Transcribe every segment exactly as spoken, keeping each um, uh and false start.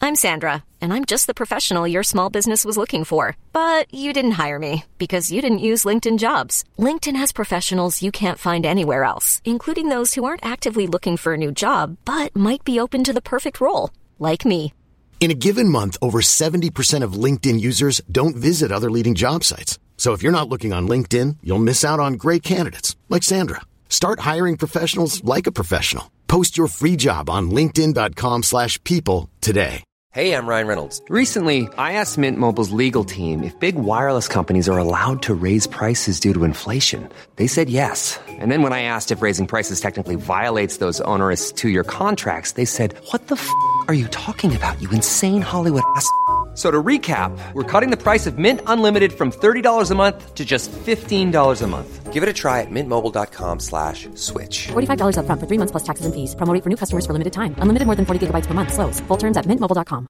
I'm Sandra, and I'm just the professional your small business was looking for. But you didn't hire me because you didn't use LinkedIn Jobs. LinkedIn has professionals you can't find anywhere else, including those who aren't actively looking for a new job, but might be open to the perfect role, like me. In a given month, over seventy percent of LinkedIn users don't visit other leading job sites. So if you're not looking on LinkedIn, you'll miss out on great candidates like Sandra. Start hiring professionals like a professional. Post your free job on linkedin dot com slash people today. Hey, I'm Ryan Reynolds. Recently, I asked Mint Mobile's legal team if big wireless companies are allowed to raise prices due to inflation. They said yes. And then when I asked if raising prices technically violates those onerous two-year contracts, they said, "What the f*** are you talking about, you insane Hollywood ass?" So to recap, we're cutting the price of Mint Unlimited from thirty dollars a month to just fifteen dollars a month. Give it a try at mintmobile.com slash switch. forty-five dollars up front for three months plus taxes and fees. Promo rate for new customers for limited time. Unlimited more than forty gigabytes per month. Slows full terms at mint mobile dot com.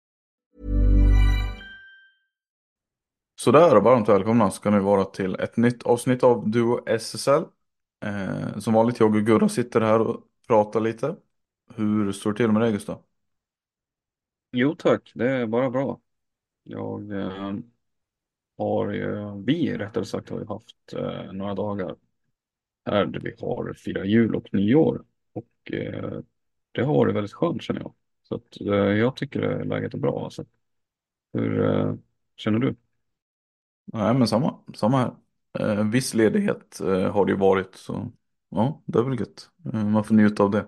Så där, varmt välkomna ska ni vara till ett nytt avsnitt av Duo S S L. Eh, som vanligt, jag och Gurra sitter här och pratar lite. Hur står det till med dig, Gustav? Jo tack, det är bara bra. Jag eh, har ju, vi rättare sagt har ju haft eh, några dagar här där vi har firat jul och nyår. Och eh, det har varit väldigt skönt, känner jag. Så att, eh, jag tycker att läget är bra. Alltså. Hur eh, känner du? Nej, men samma, samma här. Eh, viss ledighet eh, har det ju varit, så ja, det är väl gött. Eh, man får njuta av det.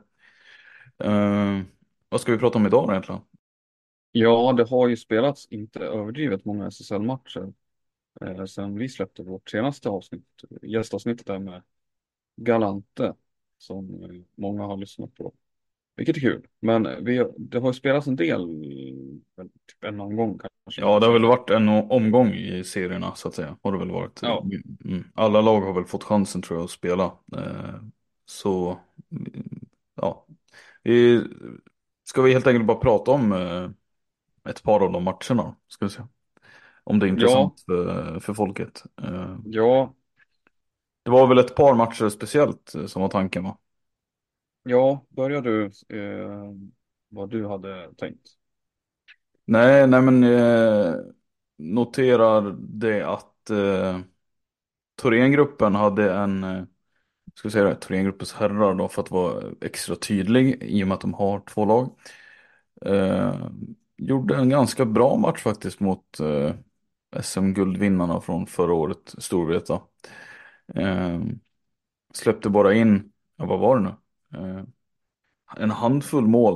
Eh, vad ska vi prata om idag då, egentligen? Ja, det har ju spelats inte överdrivet många S S L-matcher eh, sen vi släppte vårt senaste avsnitt, gästavsnittet där med Galante, som eh, många har lyssnat på. Vilket är kul, men vi, det har ju spelats en del, väl, typ en omgång kanske. Ja, det har väl varit en omgång i serierna, så att säga. Har det väl varit. Ja. Mm. Alla lag har väl fått chansen, tror jag, att spela. Eh, så, ja. Vi, ska vi helt enkelt bara prata om eh, ett par av de matcherna, ska vi se. Om det är intressant Ja. för, för folket. Eh, Ja, det var väl ett par matcher speciellt eh, som var tanken, va? ja, börjar du eh, vad du hade tänkt? Nej, nej men eh, noterar det att eh, Thorengruppen hade en, eh, ska vi säga det, Thorengruppens herrar då, för att vara extra tydlig i och med att de har två lag. Eh, gjorde en ganska bra match faktiskt mot eh, S M-guldvinnarna från förra året, Storvreta. Eh, släppte bara in, ja, vad var det nu? Eh, en handfull mål.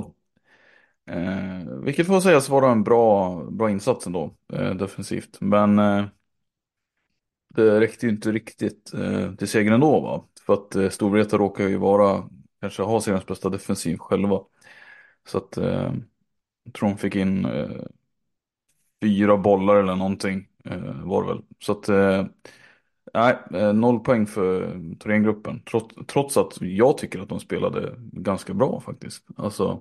Eh, vilket får sägas vara en bra, bra insats ändå, eh, defensivt. Men eh, det räckte ju inte riktigt eh, till segern ändå, va? För att eh, Storvreta råkar ju vara, kanske ha seriens bästa defensiv själva. Så att eh, jag tror de fick in eh, fyra bollar eller någonting, eh, var det väl. Så att eh, nej, eh, noll poäng för Thorengruppen. Trots, trots att jag tycker att de spelade ganska bra faktiskt. Alltså,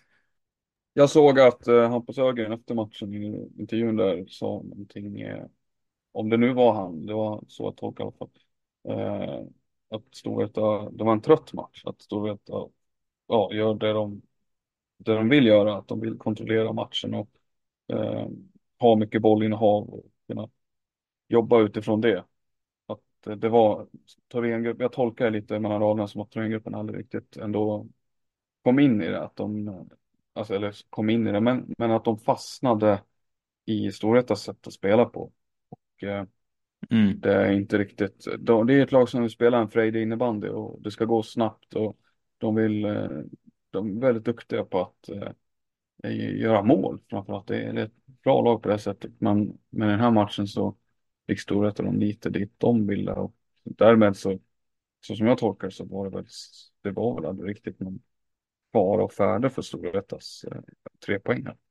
Jag såg att eh, Hampus Ögren efter matchen i intervjun där sa någonting, eh, om det nu var han, det var så att tolka i alla fall, eh, att Storvreta, det var en trött match, att Storvreta ja, gör det de, det de vill göra, att de vill kontrollera matchen och eh, ha mycket bollinnehav och kunna jobba utifrån det. Att eh, det var Thorengruppen, jag tolkar det lite mellan raderna som att Thorengruppen aldrig riktigt ändå kom in i det, att de, alltså, eller kom in i det, men, men att de fastnade i Storvretas sätt att spela på. Och eh, mm. det är inte riktigt, de, det är ett lag som vill spela en frejdig innebandy och det ska gå snabbt och de vill, eh, de är väldigt duktiga på att eh, göra mål, framförallt det är ett bra lag på det sättet, men, men i den här matchen så fick Storvreta de lite dit de ville och därmed så, så som jag tolkar så var det väl, det var väl aldrig riktigt någon fara och färde för Storvretas eh, tre poäng här.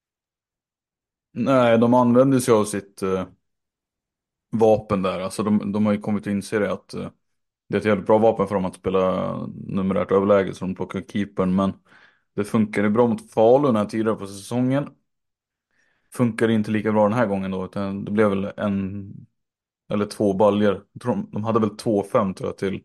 Nej, de använder sig av sitt eh, vapen där. Alltså de, de har ju kommit att inse det att eh, det är ett jävligt bra vapen för dem att spela numerärt överläge, så de plockar keepern. Men det funkade bra mot Falun här tidigare på säsongen. Funkar inte lika bra den här gången då, utan det blev väl en eller två baljer. Jag tror de, de hade väl två fem tror jag till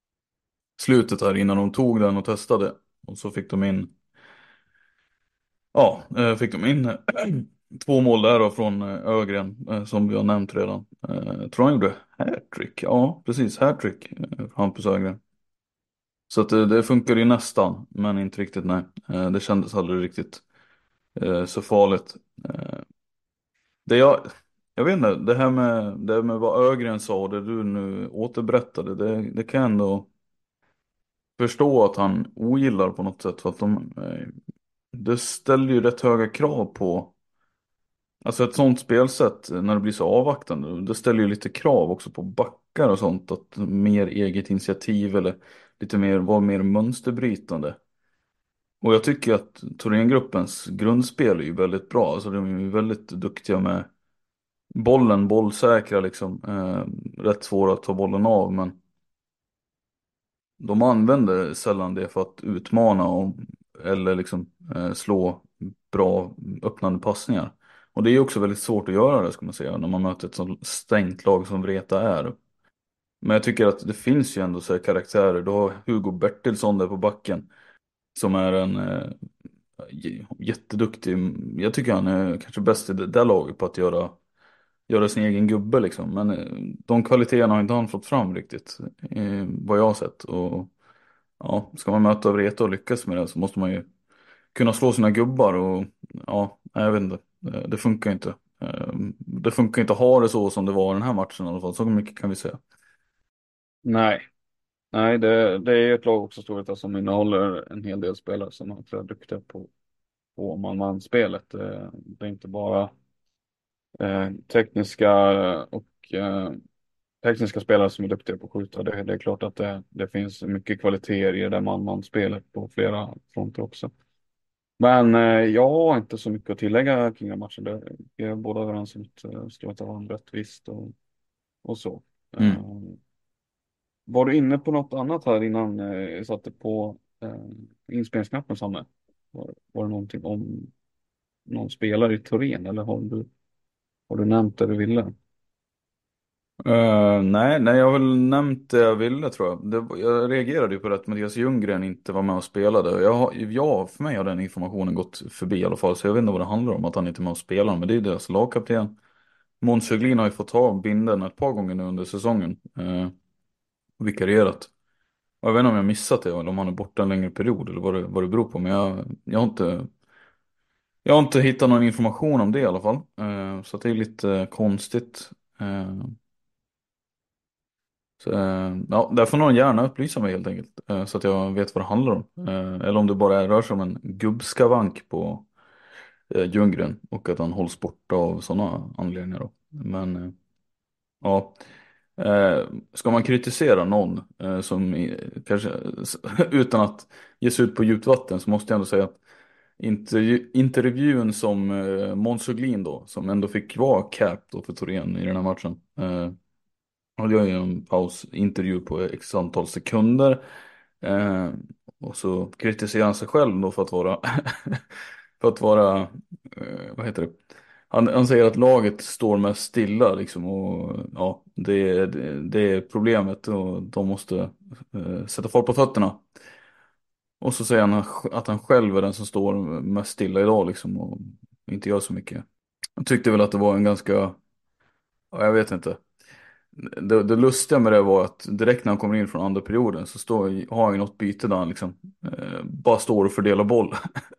slutet här innan de tog den och testade. Och så fick de in Ja, eh, fick de in eh, två mål där då från eh, Ögren, eh, som vi har nämnt redan. Eh, Jag tror han gjorde hattrick. Ja, precis, hattrick, eh, för Hampus Ögren. Så att det, det funkar ju nästan, men inte riktigt, nej. Eh, Det kändes aldrig riktigt eh, så farligt. Eh, Det jag, jag vet inte, det här med, det här med vad Ögren sa och det du nu återberättade, det, det kan jag ändå förstå att han ogillar på något sätt. För att de, eh, det ställer ju rätt höga krav på, alltså ett sånt spelsätt när det blir så avvaktande. Det ställer ju lite krav också på backar och sånt. Att mer eget initiativ eller lite mer, vara mer mönsterbrytande. Och jag tycker att Thorengruppens grundspel är ju väldigt bra. Alltså de är ju väldigt duktiga med bollen, bollsäkra liksom. Eh, rätt svåra att ta bollen av, men de använder sällan det för att utmana och, eller liksom eh, slå bra öppnande passningar. Och det är ju också väldigt svårt att göra det, ska man säga, när man möter ett sånt stängt lag som Vreta är. Men jag tycker att det finns ju ändå så här karaktärer. Du har Hugo Bertilsson där på backen som är en eh, j- jätteduktig. Jag tycker han är kanske bäst i det där laget på att göra göra sin egen gubbe liksom. Men eh, de kvaliteterna har inte han fått fram riktigt, eh, vad jag har sett. Och ja, ska man möta Vreta och lyckas med det så måste man ju kunna slå sina gubbar. Och ja, nej, jag vet inte. Eh, Det funkar inte. Eh, Det funkar inte att ha det så som det var i den här matchen i alla fall. Så mycket kan vi säga. Nej, nej det, det är ett lag också Storvreta som innehåller en hel del spelare som är duktiga på, på man-man-spelet. Det, det är inte bara eh, tekniska och eh, tekniska spelare som är duktiga på att skjuta. Det, det är klart att det, det finns mycket kvaliteter i det där man-man-spelet på flera fronter också. Men eh, jag har inte så mycket att tillägga kring den matchen. Det, vi är båda överens om att eh, Storvreta var en rättvist och, och så. Mm. Eh, var du inne på något annat här innan eh, jag satte på eh, inspelningsknappen, Sanne? Var, var det någonting om någon spelare i Torén eller har du, har du nämnt det du ville? Eh, nej, nej, jag har väl nämnt det jag ville, tror jag. Det, var- jag reagerade ju på det att Mattias Ljunggren inte var med och spelade. Jag, har- ja, för mig har den informationen gått förbi i alla fall. Så jag vet inte vad det handlar om att han inte är med och spelar. Men det är ju deras lagkapten. Måns Höglin har ju fått ta binden ett par gånger nu under säsongen. Eh, och vikarierat. Och jag vet inte om jag missat det eller om han är borta en längre period eller vad det, vad det beror på. Men jag, jag har inte, jag har inte hittat någon information om det i alla fall. Eh, så att det är lite eh, konstigt. Eh, så, eh, ja, där får någon gärna upplysa mig helt enkelt. Eh, så att jag vet vad det handlar om. Eh, eller om det bara är, rör sig om en gubbskavank på eh, Ljunggren. Och att han hålls borta av sådana anledningar då. Men eh, ja. Eh, ska man kritisera någon eh, som i- kanske utan att ge sig ut på djupt vatten, så måste jag ändå säga att intervju, intervjun som eh, Måns Höglin då, som ändå fick vara cap då för Torén i den här matchen. Eh, och det var ju en pausintervju på x antal sekunder. Eh, och så kritiserar han sig själv då för att vara för att vara eh, vad heter det? Han, han säger att laget står mest stilla liksom, och ja, det, det, det är problemet och de måste eh, sätta folk på fötterna. Och så säger han att han själv är den som står mest stilla idag liksom, och inte gör så mycket. Jag tyckte väl att det var en ganska, ja, jag vet inte. Det, det lustiga med det var att direkt när han kommer in från andra perioden så står, har han ju något byte där han liksom eh, bara står och fördelar boll.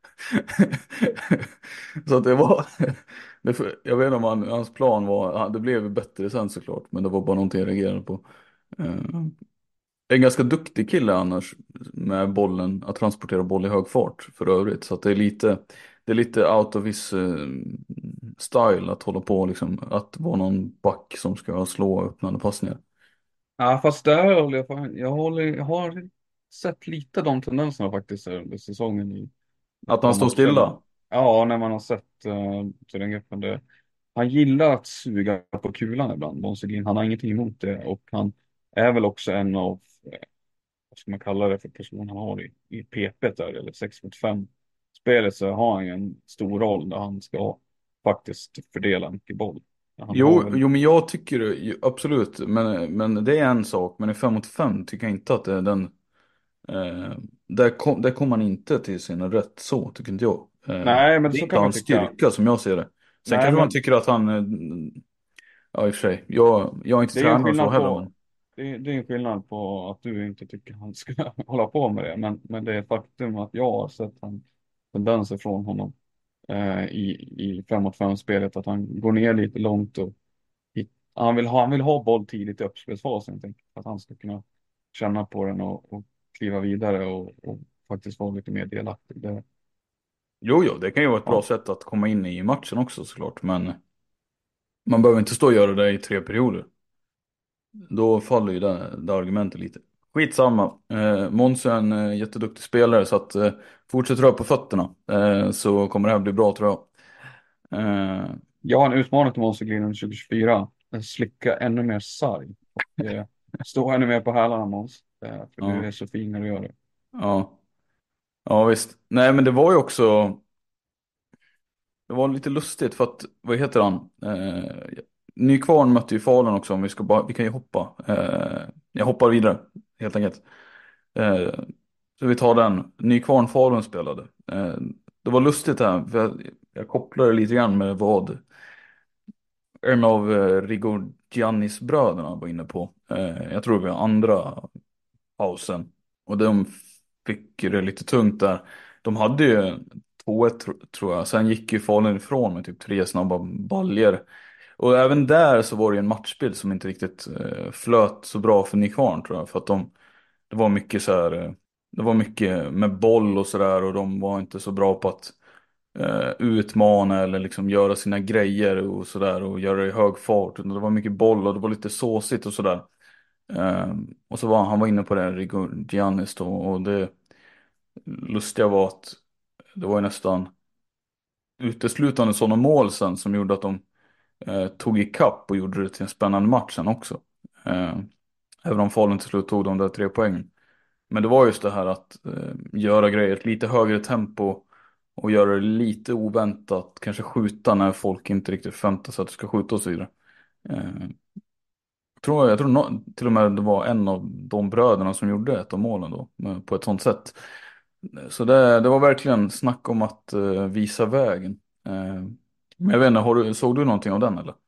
Så att det var, det, jag vet inte om han, hans plan var, ja, det blev ju bättre sen såklart, men det var bara någonting jag reagerade på. Eh, En ganska duktig kille annars med bollen, att transportera boll i hög fart för övrigt. Så att det är lite, det är lite out of his eh, style att hålla på liksom, att vara någon back som ska slå öppnande passningar. Ja, fast där håller jag, fan- jag, håller, jag har sett lite de tendenserna faktiskt under säsongen i ett Att han par står matcher. stilla. Ja, när man har sett uh, Thorengruppen. Det, han gillar att suga på kulan ibland, Måns Zelin. Han har ingenting emot det och han är väl också en av, eh, vad ska man kalla det för person han har i, i P P där, eller sex mot fem spelet, så har han ju en stor roll där han ska faktiskt fördela mycket boll. Han har Jo, väl, jo men jag tycker det, ju- absolut, men, men det är en sak, men i fem mot fem tycker jag inte att det är den, eh, där, kom, där kommer man inte till sin rätt så, tycker inte jag. Eh, Nej, men det är så inte kan man hans tycka. styrka som jag ser det. Sen Nej, kanske man men tycker att han, eh, ja i och för sig, jag, jag är inte det är ju en tränare och så skillnad heller, på men det är, det är en skillnad på att du inte tycker han ska hålla på med det. Men, men det är ett faktum att jag har sett han tendenser från honom eh, i, i fem mot fem-spelet. Att han går ner lite långt och hit, han, vill ha, han vill ha boll tidigt i uppspelsfasen. Helt enkelt, för att han ska kunna känna på den och, och kliva vidare och, och faktiskt vara lite mer delaktig. Det, jo, jo, det kan ju vara ett bra ja. sätt att komma in i matchen också såklart. Men man behöver inte stå och göra det i tre perioder. Då faller ju det, det argumentet lite. Skitsamma. Eh, Måns är en eh, jätteduktig spelare så att eh, fortsätt röra på fötterna. Eh, så kommer det här bli bra tror jag. Eh, Jag har en utmaning till Monster Green tjugo tjugofyra. Slicka ännu mer sarg. Och, eh, stå ännu mer på hälarna Måns. Eh, för du ja, är så fin när du gör det. ja, ja visst. Nej men det var ju också, det var lite lustigt för att, vad heter han? Eh, Nykvarn mötte ju Falun också om vi ska bara, vi kan ju hoppa. Eh, jag hoppar vidare helt enkelt. Eh, så vi tar den. Nykvarn Falun spelade. Eh, det var lustigt här, för jag, jag kopplade lite grann med vad en av eh, Rigor bröderna var inne på. Eh, jag tror det var andra pausen. Och de fick det lite tungt där. De hade ju två ett tro- tror jag. Sen gick ju Falun ifrån med typ tre snabba baljer. Och även där så var det ju en matchbild som inte riktigt eh, flöt så bra för Nykvarn tror jag. För att de, det var mycket så här, eh, det var mycket med boll och sådär. Och de var inte så bra på att eh, utmana eller liksom göra sina grejer och sådär. Och göra det i hög fart. Utan det var mycket boll och det var lite såsigt och sådär. Eh, och så var han var inne på det, Rigo Giannis då. Och det lustiga var att det var ju nästan uteslutande sådana mål sen som gjorde att de eh, tog i kapp och gjorde det till en spännande match sen också. Eh, även om Falun till slut tog de där tre poängen. Men det var just det här att eh, göra grejer ett lite högre tempo och göra det lite oväntat. Kanske skjuta när folk inte riktigt förväntar sig att du ska skjuta och så vidare. Eh, jag tror, jag tror nå- till och med det var en av de bröderna som gjorde ett av målen då. eh, På ett sånt sätt. Så det, det var verkligen snack om att eh, visa vägen. Eh, men jag vet inte, har du, såg du någonting av den eller?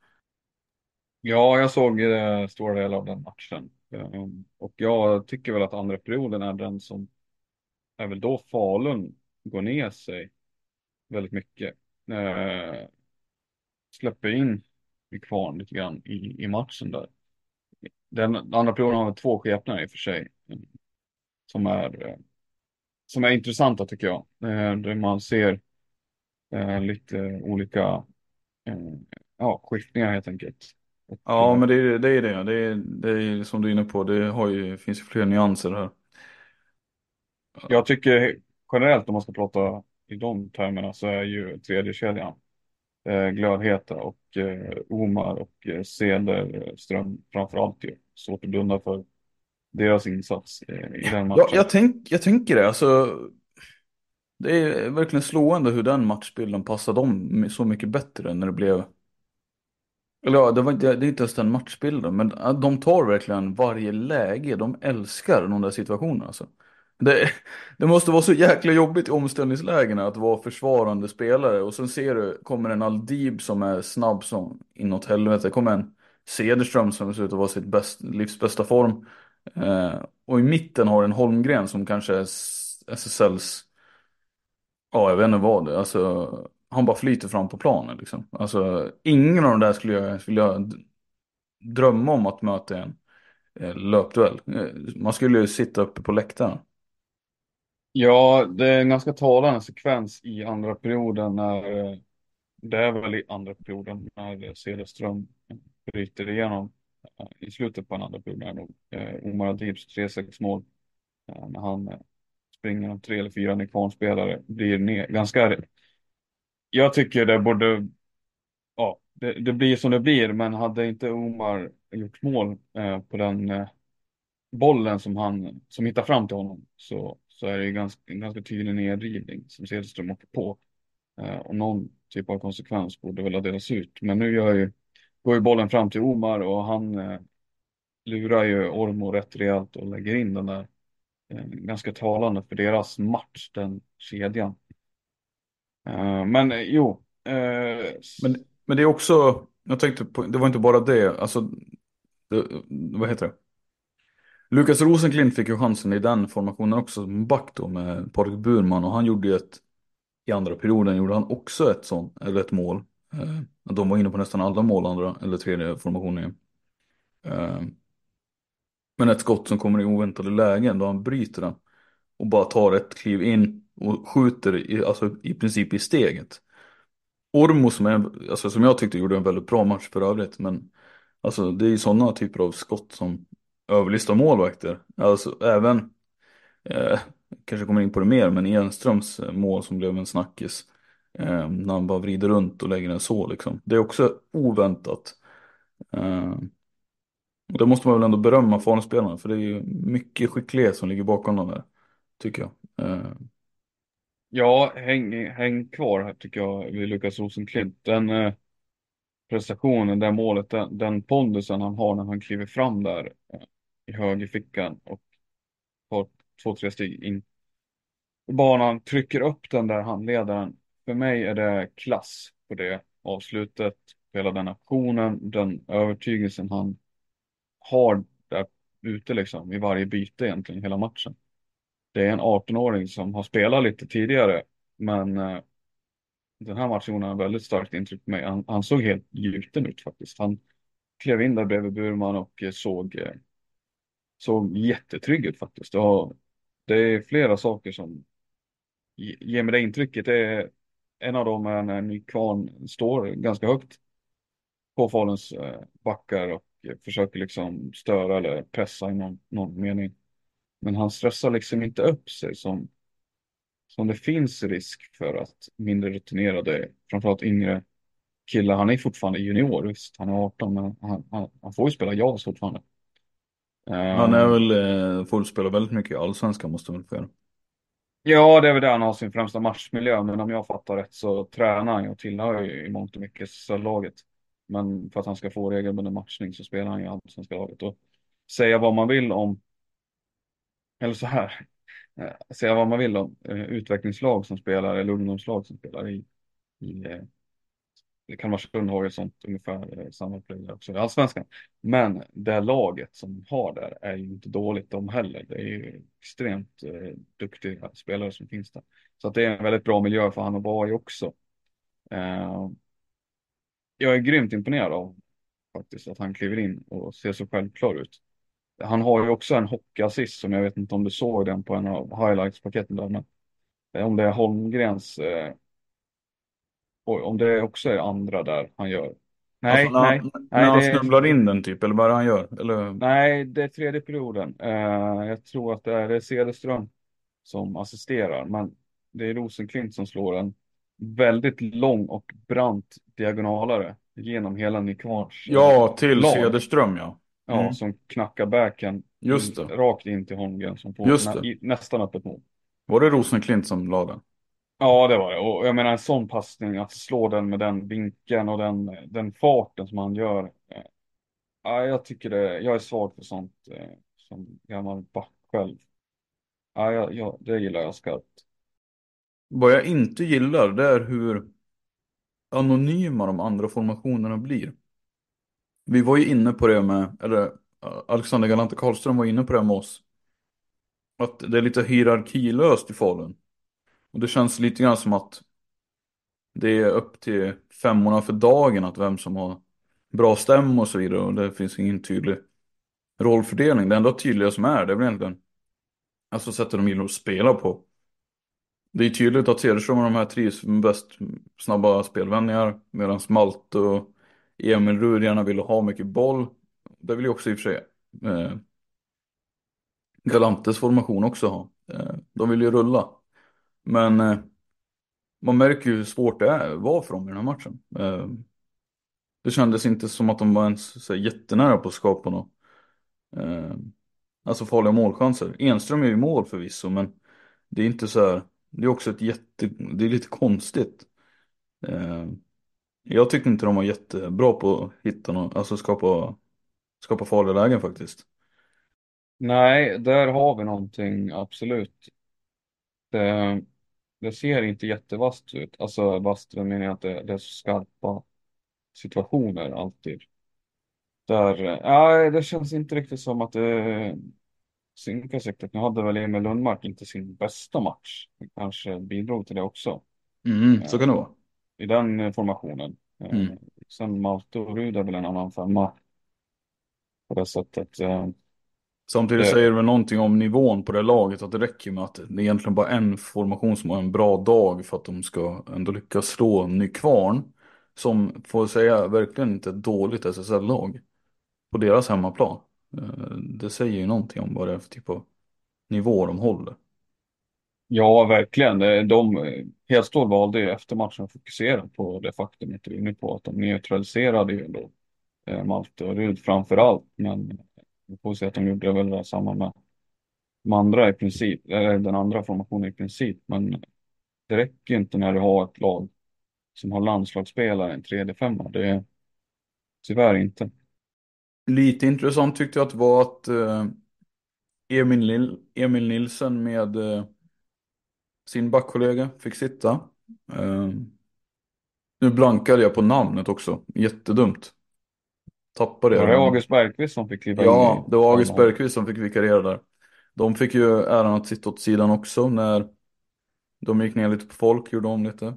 Ja, jag såg eh, stora delar av den matchen. Eh, och jag tycker väl att andra perioden är den som är väl då Falun går ner sig väldigt mycket. Eh, släpper in i kvarn lite grann i, i matchen där. Den andra perioden har väl två skepnader i och för sig. eh, Som är, eh, som är intressanta tycker jag. Eh, där man ser eh, lite olika eh, ja, skiftningar helt enkelt. Och, Ja, eh, men det är det. Är det. Det är, det är som du är inne på. Det har ju, finns ju fler nyanser här. Jag tycker generellt om man ska prata i de termerna så är ju tredje kedjan eh, glödheta och eh, Omar och eh, Cederström framförallt ju. Svårt att blunda för deras insats eh, i den Ja, matchen. jag, tänk, jag tänker det. Alltså, det är verkligen slående hur den matchbilden passade dem så mycket bättre när det blev. Eller ja, det var inte, det är inte ens den matchbilden. Men ja, de tar verkligen varje läge. De älskar de där situationerna. Alltså. Det, det måste vara så jäkla jobbigt i omställningslägena att vara försvarande spelare. Och sen ser du, kommer en Aldib som är snabb som inåt helvete. Kommer en Cederström som ser ut att vara sitt bäst, livs bästa form. Eh, och i mitten har du en Holmgren som kanske är S- SSLs, ja jag vet inte vad det är. Alltså, han bara flyter fram på planen liksom. Alltså, ingen av de där skulle jag, skulle jag d- drömma om att möta i en eh, löpduell. Eh, Man skulle ju sitta uppe på läktaren. Ja, det är en ganska talande sekvens i andra perioden när eh, det är väl i andra perioden när Cederström bryter igenom eh, i slutet på den andra perioden är nog eh, Omar Adibs tre sex mål eh, när han eh, springer om tre eller fyra Nykvarnspelare blir ner, ganska. Jag tycker det borde, ja, det, det blir som det blir, men hade inte Omar gjort mål eh, på den eh, bollen som han som hittar fram till honom så, så är det ju ganska, en ganska tydlig nedrivning som Cederström åker på. Eh, och någon typ av konsekvens borde väl ha delats ut. Men nu gör ju, går ju bollen fram till Omar och han eh, lurar ju Ormo rätt rejält och lägger in den där. Eh, ganska talande för deras match, den kedjan. Eh, men eh, jo, eh, Men, men det är också, jag tänkte på, det var inte bara det, alltså, det, vad heter det? Lukas Rosenklint fick ju chansen i den formationen också som back då med Patrik Burman och han gjorde ju ett, i andra perioden gjorde han också ett sånt, eller ett mål. Eh, de var inne på nästan alla mål andra, eller tredje formationen. Eh, men ett skott som kommer i oväntade lägen då han bryter den och bara tar ett kliv in och skjuter i, alltså, i princip i steget. Ormo som, är, alltså, som jag tyckte gjorde en väldigt bra match för övrigt, men alltså, det är ju sådana typer av skott som överlistar målvakter. Alltså även, eh, kanske kommer in på det mer, men Enströms eh, mål som blev en snackis. Eh, när han bara vrider runt och lägger den så liksom. Det är också oväntat. Eh, och det måste man väl ändå berömma Falun-spelarna, för det är ju mycket skicklighet som ligger bakom dem där, tycker jag. Eh, ja, häng, häng kvar här tycker jag vid Lukas Rosenklint. Den eh, prestationen, det målet, den, den pondusen han har när han kliver fram där eh, i högerfickan och tar två, tre steg in i banan, trycker upp den där handledaren. För mig är det klass på det avslutet, hela den aktionen, den övertygelsen han har där ute liksom i varje byte egentligen hela matchen. Det är en arton-åring som har spelat lite tidigare, men eh, den här matchen gjorde han väldigt starkt intryck på mig. Han, han såg helt gjuten ut faktiskt. Han klev in där bredvid Burman och eh, såg, eh, såg jättetrygg ut faktiskt. Och det är flera saker som ge- ger mig det intrycket. Det är en av dem är när Nykvarn står ganska högt på Faluns eh, backar och eh, försöker liksom störa eller pressa i någon, någon mening. Men han stressar liksom inte upp sig som, som det finns risk för att mindre rutinerade, framförallt yngre killar, han är fortfarande junior, visst, han är arton, men han, han, han får ju spela J A S fortfarande. han är Ehm, väl, eh, får spela väldigt mycket i Allsvenskan måste man väl få göra. ja, det är väl där han har sin främsta matchmiljö, men om jag fattar rätt så tränar han ju och tillhör ju i mångt och mycket S S L-laget. Men för att han ska få regelbunden matchning så spelar han ju i allsvenska laget. Och säga vad man vill om, eller så här, eh, säga vad man vill om eh, utvecklingslag som spelar eller ungdomslag som spelar i, i eh, Kalmarsund har ju sånt ungefär eh, samma upplägg också i Allsvenskan. Men det laget som har där är ju inte dåligt de heller. Det är ju extremt eh, duktiga spelare som finns där. Så att det är en väldigt bra miljö för han att vara i också. Eh, jag är grymt imponerad av faktiskt att han kliver in och ser så självklar ut. Han har ju också en hockeyassist som jag vet inte om du såg den på en av highlights-paketen där. Men eh, om det är Holmgrens, eh, oj, om det också är andra där han gör. Alltså Nej, när nej, han, när nej, det han är snubblar in den typ, eller vad är det han gör? Eller, Nej, det är tredje perioden. Eh, jag tror att det är, det är Cederström som assisterar, men det är Rosenklint som slår en väldigt lång och brant diagonalare genom hela Nykvarns eh, ja, till lag. Cederström ja. Ja, Mm. som knackar backen Just in, det, rakt in till Holmgren som får just nä, det. i, nästan öppet mål. Var det Rosenklint som la den? Ja, det var det. Och jag menar en sån passning, att slå den med den vinkeln och den, den farten som han gör. eh, Ja, jag tycker det, jag är svag för sånt eh, som gammal back själv. Ja, ja, ja, det gillar jag skarpt. Vad jag inte gillar, det är hur anonyma de andra formationerna blir. Vi var ju inne på det med, eller äh, Alexander Galante Karlström var inne på det med oss. Att det är lite hierarkilöst i Falun. Och det känns lite grann som att det är upp till femmorna för dagen att vem som har bra stäm och så vidare. Och det finns ingen tydlig rollfördelning. Det enda tydliga som är, det är väl egentligen alltså sättet de gillar att spela på. Det är tydligt att Cederström och de här trivs med bäst snabba spelvändningar. Medan Malte och Emil Rud gärna vill ha mycket boll. Det vill ju också i och för sig eh, Galantes formation också ha. Eh, de vill ju rulla. Men eh, man märker ju hur svårt det är, var för dem i den här matchen. Eh, det kändes inte som att de var ens så här, jättenära på att skapa något. Eh, alltså farliga målchanser. Enström är ju i mål förvisso, men det är inte så här. Det är också ett jätte, det är lite konstigt. Eh, jag tyckte inte de var jättebra på att hitta någon, alltså skapa, skapa farliga lägen faktiskt. Nej, där har vi någonting, absolut. Det, det ser inte jättevast ut. Alltså vasst, jag menar jag att det, det är så skarpa situationer alltid. Där, eh, ja, det känns inte riktigt som att det synkar riktigt. Nu hade väl Emil Lundmark inte sin bästa match. Det kanske bidrog till det också. Mm, så Eh, kan det vara. I den eh, formationen. Eh, Mm. sen Malte och Rud är väl en annan femma på det sättet. Eh, Samtidigt det, säger det väl någonting om nivån på det laget, att det räcker med att det är egentligen bara en formation som har en bra dag för att de ska ändå lyckas slå Nykvarn, som får säga verkligen inte ett dåligt S S L-lag på deras hemmaplan. Eh, Det säger ju någonting om vad det är för typ av nivå de håller. ja, verkligen. Det- De, Hedstål valde ju efter matchen att fokusera på det faktumet du är inne på, att de neutraliserade ju då eh, Malte och Rud framför allt. Men vi får se att de gjorde väl samma med de andra i princip, eller den andra formationen i princip. Men det räcker ju inte när du har ett lag som har landslagsspelare, en tredje femma. Det är tyvärr inte. Lite intressant tyckte jag att var att eh, Emil, Nil- Emil Nilsen med eh, sin backkollega fick sitta. Eh, Nu blankade jag på namnet också. Jättedumt. Tappade jag Var det det här. August Bergqvist som fick kliva in i Ja, det var August Värnamo? Bergqvist som fick vikariera där. De fick ju äran att sitta åt sidan också när de gick ner lite på folk, gjorde om lite.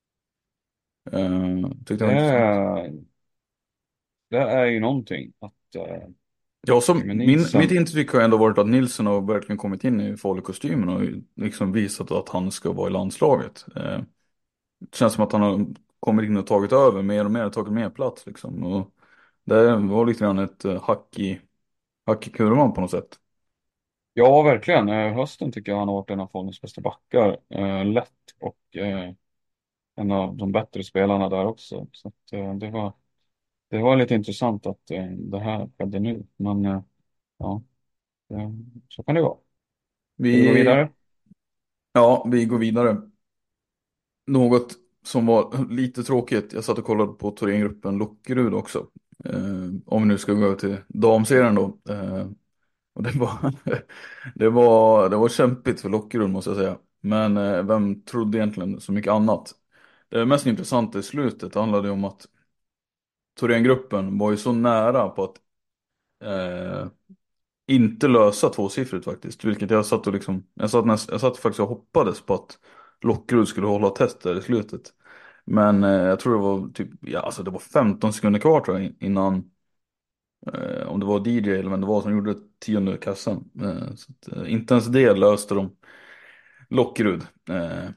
Eh, tyckte det Det var intressant. är, det är ju någonting att äh, Ja, som, Emil min, mitt Nilsson. intryck har ändå varit att Nilsson har verkligen kommit in i Falu-kostymen och liksom visat att han ska vara i landslaget. Eh, det känns som att han har kommit in och tagit över mer och mer, tagit mer plats liksom. Och det var lite grann ett eh, hack i, hack i kurvan på något sätt. Ja, verkligen. Eh, Hösten tycker jag han har varit en av Faluns bästa backar. Eh, lätt och eh, en av de bättre spelarna där också. Så att, eh, det var, det var lite intressant att eh, det här skedde nu. Men eh, ja, eh, så kan det vara. Ska vi gå Vi, vidare? ja, vi går vidare. Något som var lite tråkigt, jag satt och kollade på Thorengruppen Lockerud också. Eh, om vi nu ska gå över till damserien då. Eh, och det var, det var, det var kämpigt för Lockerud måste jag säga. Men eh, vem trodde egentligen så mycket annat? Det mest intressanta i slutet handlade ju om att Thorengruppen var ju så nära på att eh, inte lösa tvåsiffrigt faktiskt. Vilket jag satt och liksom, jag satt, näst, jag satt faktiskt och hoppades på att Lockerud skulle hålla tätt där i slutet. Men eh, jag tror det var typ, ja alltså det var femton sekunder kvar tror jag innan, eh, om det var D J eller vem det var som gjorde tionde kassan. Eh, så att, eh, inte ens det löste de Lockerud. Eh,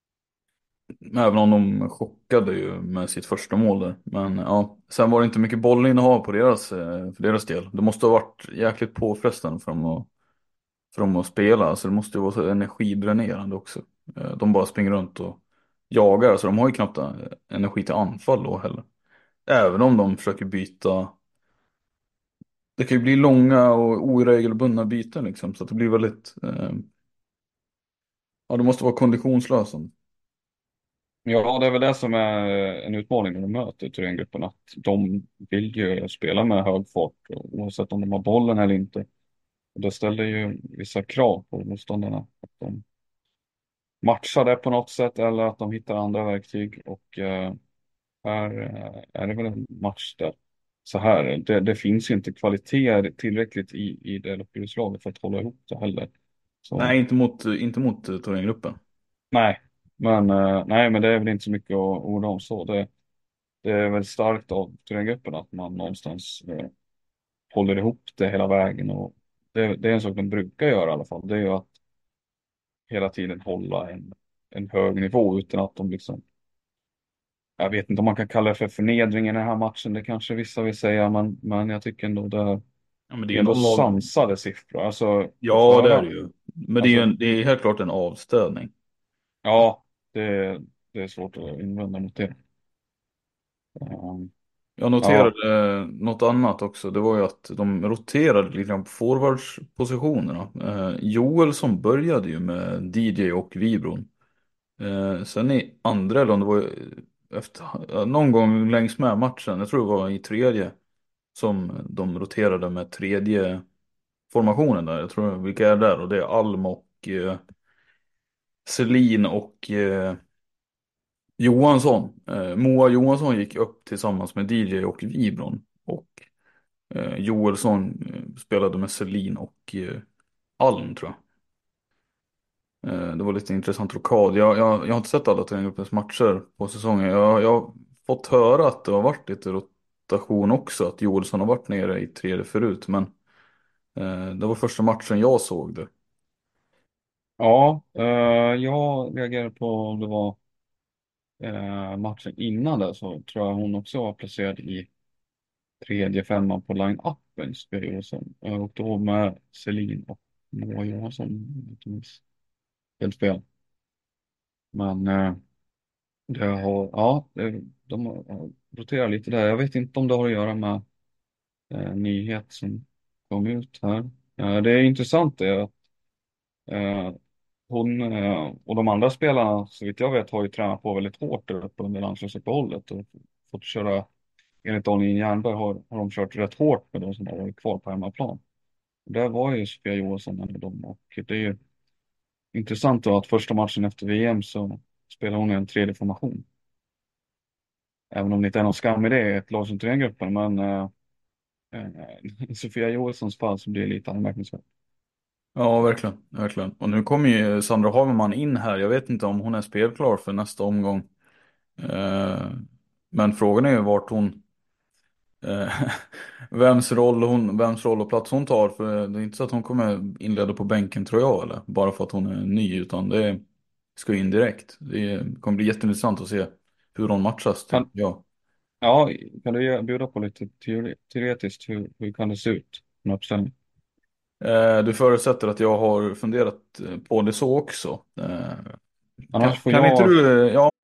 även om de chockade ju med sitt första mål där. Men ja, sen var det inte mycket bollinnehav på deras, eh, för deras del. Det måste ha varit jäkligt påfrestande för dem att, för dem att spela. Alltså det måste ju vara så energidränerande också. Eh, de bara springer runt och jagar, så de har ju knappt eh, energi till anfall då heller. Även om de försöker byta. Det kan ju bli långa och oregelbundna byten liksom. Så att det blir väldigt, eh, ja det måste vara konditionslösande. Ja, det är väl det som är en utmaning när de möter Thorengruppen. Att de vill ju spela med hög fart oavsett om de har bollen eller inte. Och det ställer ju vissa krav på motståndarna. Att de matchar det på något sätt eller att de hittar andra verktyg. Och eh, här eh, är det väl en match där så här. Det, det finns ju inte kvalitet tillräckligt i, i det Lockerudslaget för att hålla ihop det heller. Så Nej, inte mot, inte mot eh, Thorengruppen. nej, men, eh, nej, men det är väl inte så mycket att orda om så. Det, det är väl starkt av Thorengruppen att man någonstans eh, håller ihop det hela vägen. Och det, det är en sak de brukar göra i alla fall. Det är ju att hela tiden hålla en, en hög nivå utan att de liksom, jag vet inte om man kan kalla det för förnedring i den här matchen, det kanske vissa vill säga, men, men jag tycker ändå det är, Ja, men det är det är ju en ändå av... sansade siffror. Alltså på Ja, det är det förhand. ju. Men det är ju Alltså, en, det är helt klart en avstädning. ja, det, det är svårt att invända mot det. Um, Jag ja, noterade eh, något annat också. Det var ju att de roterade lite grann på forwardspositionerna. Eh, Joel som började ju med D J och Vibron. Eh, sen i andra, eller om det var efter, ja, någon gång längs med matchen, jag tror det var i tredje, som de roterade med tredje formationen där. Jag tror vilka är där, och det är Alm och eh, Selin och eh, Johansson. Eh, Moa Johansson gick upp tillsammans med D J och Vibron. Och eh, Joelsson eh, spelade med Selin och eh, Alm tror jag. Eh, Det var lite intressant rokad. Jag, jag, jag har inte sett alla träninggruppens matcher på säsongen. Jag, jag har fått höra att det har varit lite rotation också. Att Joelsson har varit nere i tredje förut. Men eh, det var första matchen jag såg det. Ja, eh, jag reagerade på om det var eh, matchen innan där, så tror jag hon också var placerad i tredje femman på line-upen, Sofia Johansson. Eh, Och då med Selin och Moa Johansson, om jag inte minns helt fel. Men eh, det har, ja, det- de har roterat lite där. Jag vet inte om det har att göra med eh, nyhet som kom ut här. Eh, det är intressant det att eh, hon eh, och de andra spelarna, så vitt jag vet, har ju tränat på väldigt hårt där uppe under landslagsuppehållet och fått köra, enligt Daniel Jernberg har, har de kört rätt hårt med de som har varit kvar på hemmaplan. Där var ju Sofia Johansson en av dem, och det är ju intressant då att första matchen efter V M så spelar hon i en tredje formation. Även om det inte är någon skam i det, ett lag som gruppen, men eh, eh, i Sofia Johanssons fall så blir det lite anmärkningsvärt. Ja, verkligen, verkligen. Och nu kommer ju Sandra Haveman in här. Jag vet inte om hon är spelklar för nästa omgång. Eh, men frågan är ju vart hon... Eh, vems roll hon, vems roll och plats hon tar. För det är inte så att hon kommer inleda på bänken tror jag, eller? Bara för att hon är ny, utan det ska ju in direkt. Det kommer bli jätteintressant att se hur hon matchas, tycker Kan, jag. ja, kan du ge- bjuda på lite teori, teoretiskt, hur, hur kan det se ut? En uppställning? Eh, du förutsätter att jag har funderat eh, på det så också. Eh, kan, Annars får kan inte jag... du... eh, Ja,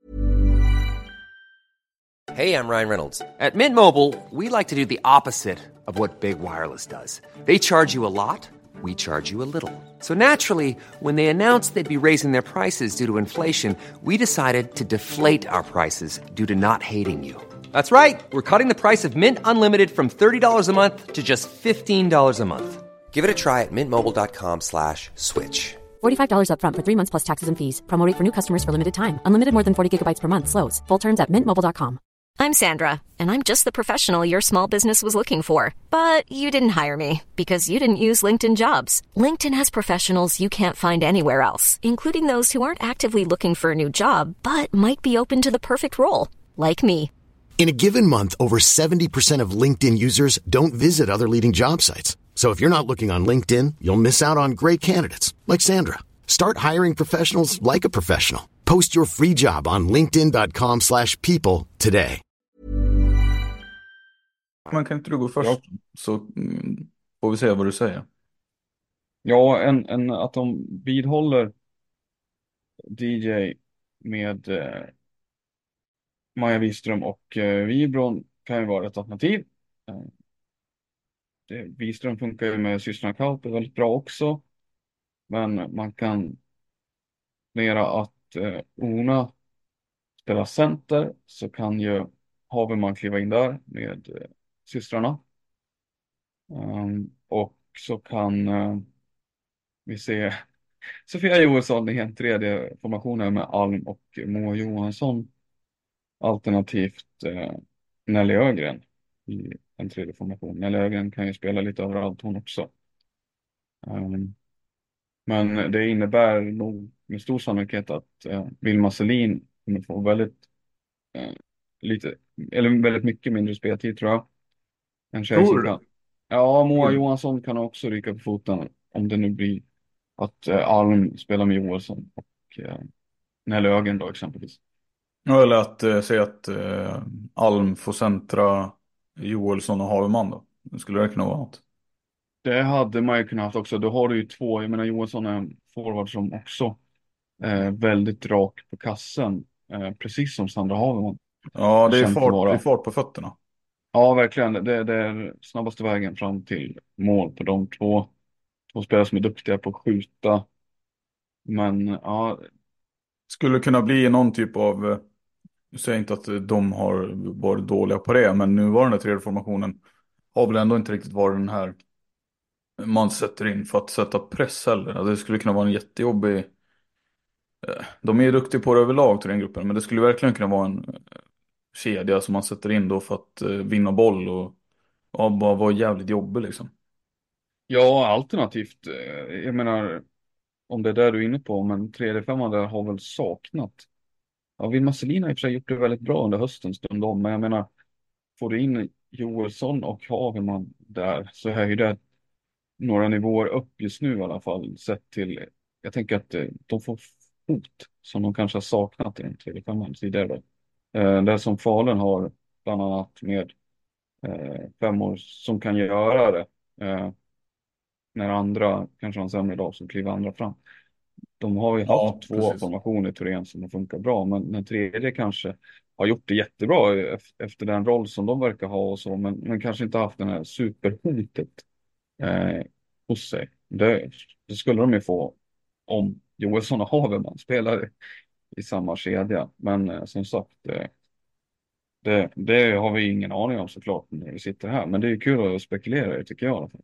Hey, I'm Ryan Reynolds. At Mint Mobile, we like to do the opposite of what Big Wireless does. They charge you a lot, we charge you a little. So naturally, when they announced they'd be raising their prices due to inflation, we decided to deflate our prices due to not hating you. That's right. We're cutting the price of Mint Unlimited from thirty dollars a month to just fifteen dollars a month. Give it a try at mintmobile.com slash switch. forty-five dollars upfront for three months plus taxes and fees. Promo rate for new customers for limited time. Unlimited more than forty gigabytes per month slows. Full terms at mint mobile dot com. I'm Sandra, and I'm just the professional your small business was looking for. But you didn't hire me because you didn't use LinkedIn Jobs. LinkedIn has professionals you can't find anywhere else, including those who aren't actively looking for a new job, but might be open to the perfect role, like me. In a given month, over seventy percent of LinkedIn users don't visit other leading job sites. So if you're not looking on LinkedIn, you'll miss out on great candidates like Sandra. Start hiring professionals like a professional. Post your free job on linkedin dot com slash people today. men kan inte du gå först? Ja, Så mm, får vi se vad du säger. ja en, en, att de vidhåller D J med eh, Maja Wiström och eh, Vibron kan ju vara ett alternativ. Eh, det, Wiström funkar ju med systrarna Kauper väldigt bra också. Men man kan mera att eh, Ona spelar center, så kan ju Haveman kliva in där med eh, systrarna. Um, och så kan eh, vi se Sofia Johansson i en tredje formationen med Alm och Moa Johansson. Alternativt eh, Nelly Ögren i en tredje formation. Nelly Ögren kan ju spela lite överallt hon också. Um, men det innebär nog med stor sannolikhet att eh, Vilma Selin kommer få väldigt eh, lite, eller väldigt mycket mindre speltid tror jag. En tjej Tror som du? kan. Ja, Moa Mm. Johansson kan också ryka på foten om det nu blir att eh, Alm spelar med Johansson och eh, Nelly Ögren då exempelvis. Ja, eller att eh, säga att eh, Alm får centra Joelsson och Haveman då. Det skulle det kunna vara något. Det hade man ju kunnat haft också. Då har du ju två. Jag menar Johansson är en forward som också är väldigt rak på kassen. Eh, precis som Sandra Haveman. Ja, det är Känt fart, vara. det är fart på fötterna. Ja, verkligen. Det, det är snabbaste vägen fram till mål på de två. Två spelare som är duktiga på att skjuta. Men ja, Skulle kunna bli någon typ av... eh, Jag säger inte att de har varit dåliga på det, men nuvarande tredje formationen har väl ändå inte riktigt varit den här man sätter in för att sätta press heller. Alltså, det skulle kunna vara en jättejobbig Eh, De är ju duktiga på det överlag till den gruppen, men det skulle verkligen kunna vara en eh, kedja som man sätter in då för att eh, vinna boll och ja, bara vara jävligt jobbig liksom. Ja, alternativt, eh, jag menar, om det är där du är inne på, men tredje femman där har väl saknat. Ja, Wilma Selin har i och för sig gjort det väldigt bra under hösten stund om, men jag menar, får du in Joelsson och Haverman där så är ju det några nivåer upp just nu i alla fall, sett till, jag tänker att eh, de får fot som de kanske har saknat i den tredje femman tidigare. Eh, det som Falun har, bland annat med eh, femmor som kan göra det, eh, när andra kanske har en sämre dag så kliver andra fram. De har ju haft Ja, två precis. formationer i Torén som har funkat bra, men den tredje kanske har gjort det jättebra ef- efter den roll som de verkar ha och så, men, men kanske inte haft det här superhotet eh, hos sig. Det, det skulle de ju få om Joelsson och Haverman spelar i samma kedja, men eh, som sagt, eh, det, det har vi ingen aning om såklart när vi sitter här, men det är kul att spekulera i tycker jag i alla fall.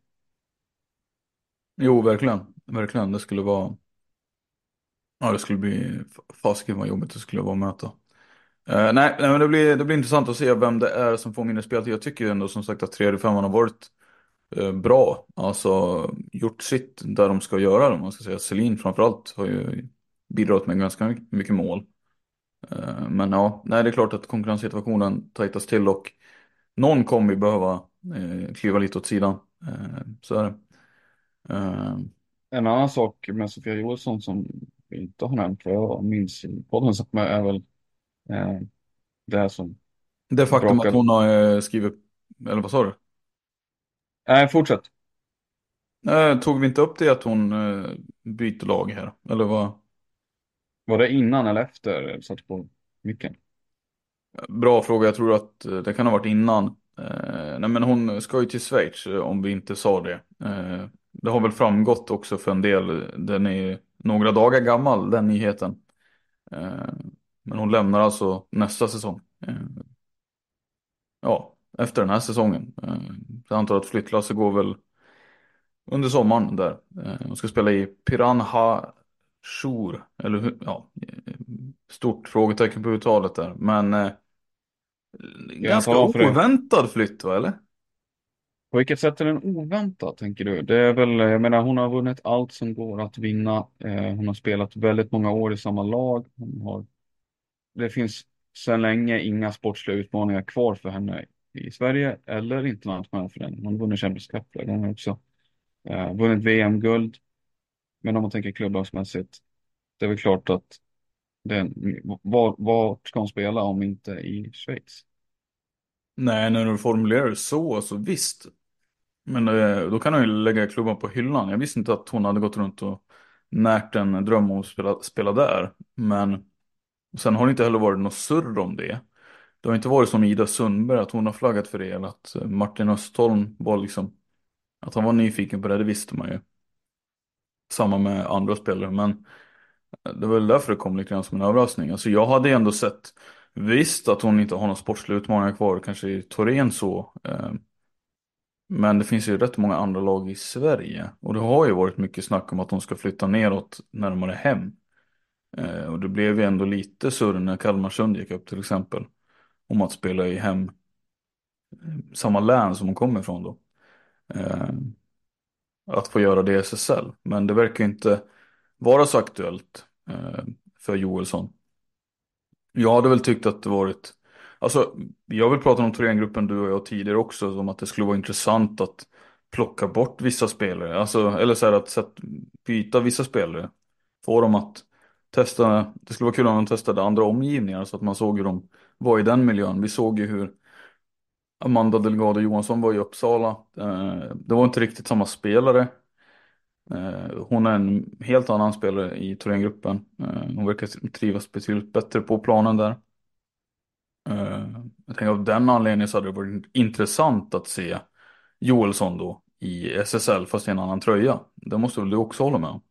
Jo, verkligen. Verkligen. Det skulle vara... Ja, det skulle bli... Fasiken vad jobbigt det skulle vara att möta. Eh, nej, nej, men det blir, det blir intressant att se vem det är som får mindre speltid. Jag tycker ju ändå som sagt att tredje femman har varit eh, bra. Alltså gjort sitt där de ska göra det. Man ska säga Selin framförallt har ju bidragit med ganska mycket mål. Eh, men ja, nej, det är klart att konkurrenssituationen tajtas till och någon kommer ju behöva eh, kliva lite åt sidan. Eh, så är det. Eh, En annan sak med Sofia Johansson som vi inte har nämnt, vad jag minns i podden, som är väl eh, det som det faktum att brakade. hon har eh, skrivit, eller vad sa du? Nej, fortsätt. Eh, tog vi inte upp det att hon eh, byter lag här? Eller vad? Var det innan eller efter satt på micken? Bra fråga, jag tror att eh, det kan ha varit innan. Eh, nej men hon ska ju till Schweiz eh, om vi inte sa det. Eh, det har väl framgått också för en del. Den är några dagar gammal, den nyheten. Eh, men hon lämnar alltså nästa säsong. Eh, ja, efter den här säsongen. Eh, jag antar att flyttlasset går väl under sommaren där. Eh, hon ska spela i Piranha Shore. Eller hur? Ja, eh, stort frågetecken på uttalet där. Men eh, Ska jag ganska tala om för dig? oväntad flytt va, eller? På vilket sätt är den oväntad, tänker du? Det är väl, jag menar, hon har vunnit allt som går att vinna. Eh, hon har spelat väldigt många år i samma lag. Hon har, det finns sedan länge inga sportsliga utmaningar kvar för henne i Sverige eller internationellt för den. Hon har vunnit Champions Cup flera gånger också. Eh, vunnit V M-guld. Men om man tänker klubblagsmässigt, det är väl klart att den, var, vart ska hon spela om inte i Schweiz? Nej, när du formulerar det så, så visst. Men eh, då kan hon ju lägga klubban på hyllan. Jag visste inte att hon hade gått runt och närt en dröm om att spela, spela där. Men sen har det inte heller varit något surr om det. Det har inte varit som Ida Sundberg, att hon har flaggat för det. Eller att eh, Martin Östholm var liksom, att han var nyfiken på det, det visste man ju. Samma med andra spelare, men det var väl därför det kom lite grann som en överraskning. Alltså jag hade ändå sett, visst att hon inte har några sportsliga utmaningar kvar, kanske i Torén så. Eh, men det finns ju rätt många andra lag i Sverige. Och det har ju varit mycket snack om att hon ska flytta neråt närmare hem. Eh, och det blev ju ändå lite surr när Kalmarsund gick upp till exempel. Om att spela i hem, samma län som hon kommer ifrån då. Eh, att få göra det i S S L. Men det verkar inte vara så aktuellt eh, för Joelsson. Jag hade väl tyckt att det varit, alltså jag vill prata om Thorengruppen du och jag tidigare också, som att det skulle vara intressant att plocka bort vissa spelare, alltså, eller så här att sätt, byta vissa spelare, få dem att testa, det skulle vara kul om de testade andra omgivningar så att man såg hur de var i den miljön. Vi såg ju hur Amanda Delgado Johansson var i Uppsala, eh, det var inte riktigt samma spelare. Eh, Hon är en helt annan spelare i Thorengruppen. Eh, Hon verkar trivas betydligt bättre på planen där. Eh, Jag tänker av den anledningen så hade det varit intressant att se Joelsson då i S S L fast i en annan tröja. Det måste väl du också hålla med om?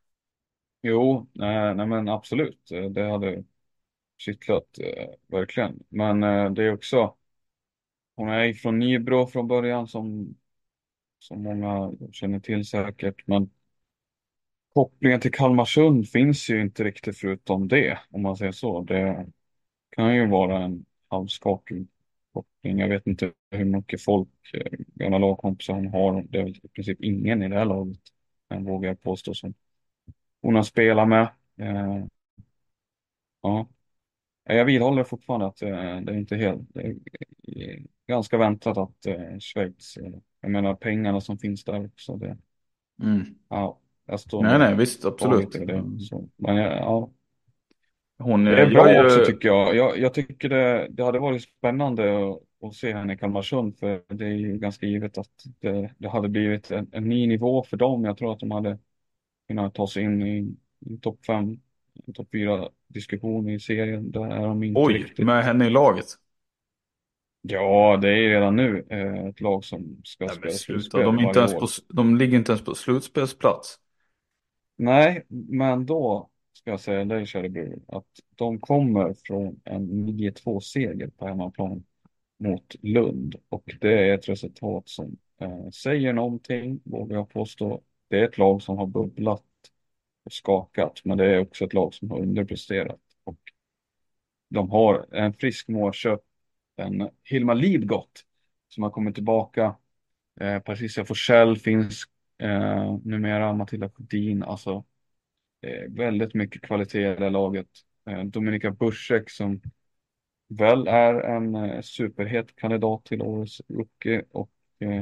Jo, nej, nej men absolut. Eh, Det hade kittlat, eh, verkligen. Men eh, det är också, hon är ju från Nybro från början som, som många känner till säkert. Men kopplingen till Kalmarsund finns ju inte riktigt förutom det, om man säger så. Det kan ju vara en halvskakig koppling. Jag vet inte hur mycket folk, eh, gamla lagkompisar hon har. Det är väl i princip ingen i det här laget, jag vågar jag påstå, som hon har spelat med. Eh, ja. Jag vidhåller fortfarande att eh, det är inte helt, det är ganska väntat att eh, Schweiz, eh, jag menar pengarna som finns där också, det, Mm. ja, jag står Nej, nej, nog visst, kvar absolut. lite i det. Mm. Så, men ja, ja. Hon Det är eh, gör bra också ju... tycker jag. Jag, jag tycker det, det hade varit spännande att, att se henne i Kalmarsund, för det är ju ganska givet att det, det hade blivit en, en ny nivå för dem. Jag tror att de hade kunnat ta sig in i, i topp fem, topp fyra diskussion i serien. Där är de inte Oj, med riktigt. henne i laget. Ja, det är ju redan nu eh, ett lag som ska Nej, men spela sluta. slutspel De, är inte varje ens på, år. de ligger inte ens på slutspelsplats. Nej, men då ska jag säga dig, kära bror, att de kommer från en nio två seger på hemmaplan mot Lund, och det är ett resultat som eh, säger någonting, vågar jag påstå. Det är ett lag som har bubblat och skakat, men det är också ett lag som har underpresterat, och de har en frisk målköp, en Hilma Lidgott som har kommit tillbaka. eh, Patricia Forsell finns eh, numera, Matilda Sjödin, alltså eh, väldigt mycket kvalitet i det här laget. eh, Dominika Buschek som väl är en eh, superhet kandidat till årets rookie, och eh,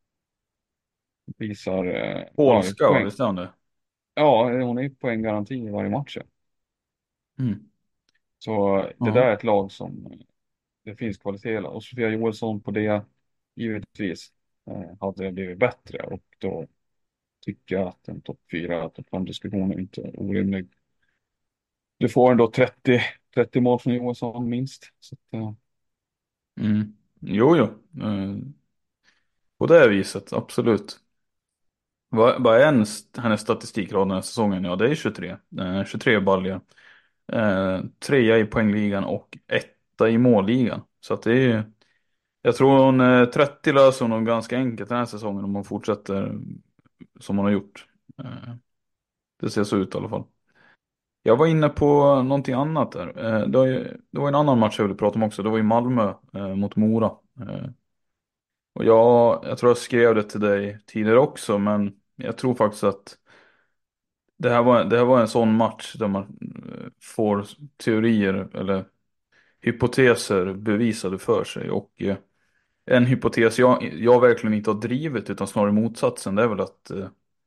visar eh, ja, Polska, va? poäng. Visst är hon det? Ja, hon är poänggaranti i varje match. Mm. Så det där Ja. är ett lag som eh, det finns kvalitet i. Och Sofia Joelsson på det, givetvis, eh, hade det blivit bättre, och då tycker jag att en topp fyra, topp fem diskussion är inte orimlig. Du får ändå trettio, trettio mål från Joelsson minst. Så att, eh, Mm. Jo, jo. Eh, på det viset, absolut. Vad, vad är en, st- hennes statistikrad den här säsongen? Ja, det är tjugotre. Eh, tjugotre baljor. Eh, trea i poängligan och etta i målligan. Så att det är ju... Jag tror hon eh, trettio löser hon ganska enkelt den här säsongen om hon fortsätter som hon har gjort. Eh, det ser så ut i alla fall. Jag var inne på någonting annat där. Eh, det var ju, det var en annan match jag ville prata om också. Det var ju Malmö eh, mot Mora. Eh, och jag, jag tror jag skrev det till dig tidigare också, men jag tror faktiskt att det här var, det här var en sån match där man eh, får teorier eller hypoteser bevisade för sig. Och eh, en hypotes jag, jag verkligen inte har drivit utan snarare motsatsen, det är väl att eh,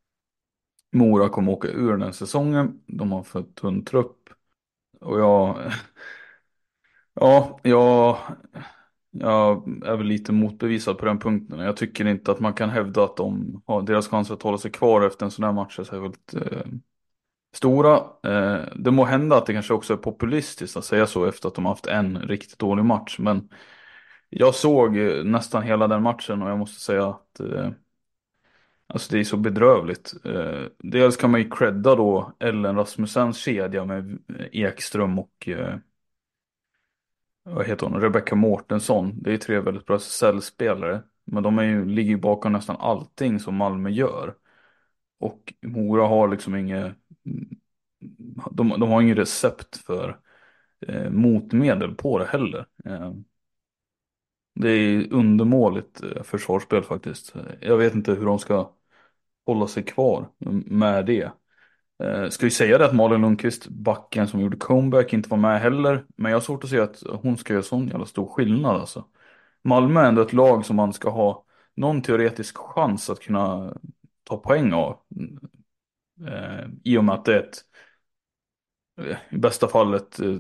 Mora kommer åka ur den här säsongen. De har för tunn trupp. Och jag, ja, jag, jag är väl lite motbevisad på den punkten. Jag tycker inte att man kan hävda att de har deras chans att hålla sig kvar efter en sån här match är så väldigt eh, stora. Eh, det må hända att det kanske också är populistiskt att säga så efter att de har haft en riktigt dålig match. Men jag såg eh, nästan hela den matchen och jag måste säga att eh, alltså det är så bedrövligt. Eh, dels kan man ju credda då Ellen Rasmussens kedja med Ekström och eh, vad heter hon? Rebecca Mårtensson. Det är tre väldigt bra S S L-spelare. Men de är ju, ligger ju bakom nästan allting som Malmö gör. Och Mora har liksom inget, de, de har ingen recept för eh, motmedel på det heller. Eh, det är undermåligt eh, försvarsspel faktiskt. Jag vet inte hur de ska hålla sig kvar med det. Eh, ska vi säga det att Malin Lundqvist, backen som gjorde comeback, inte var med heller. Men jag har svårt att se att hon ska göra sån jävla stor skillnad alltså. Malmö är ändå ett lag som man ska ha någon teoretisk chans att kunna ta poäng av. Eh, I och med att det är ett, eh, i bästa fallet, eh,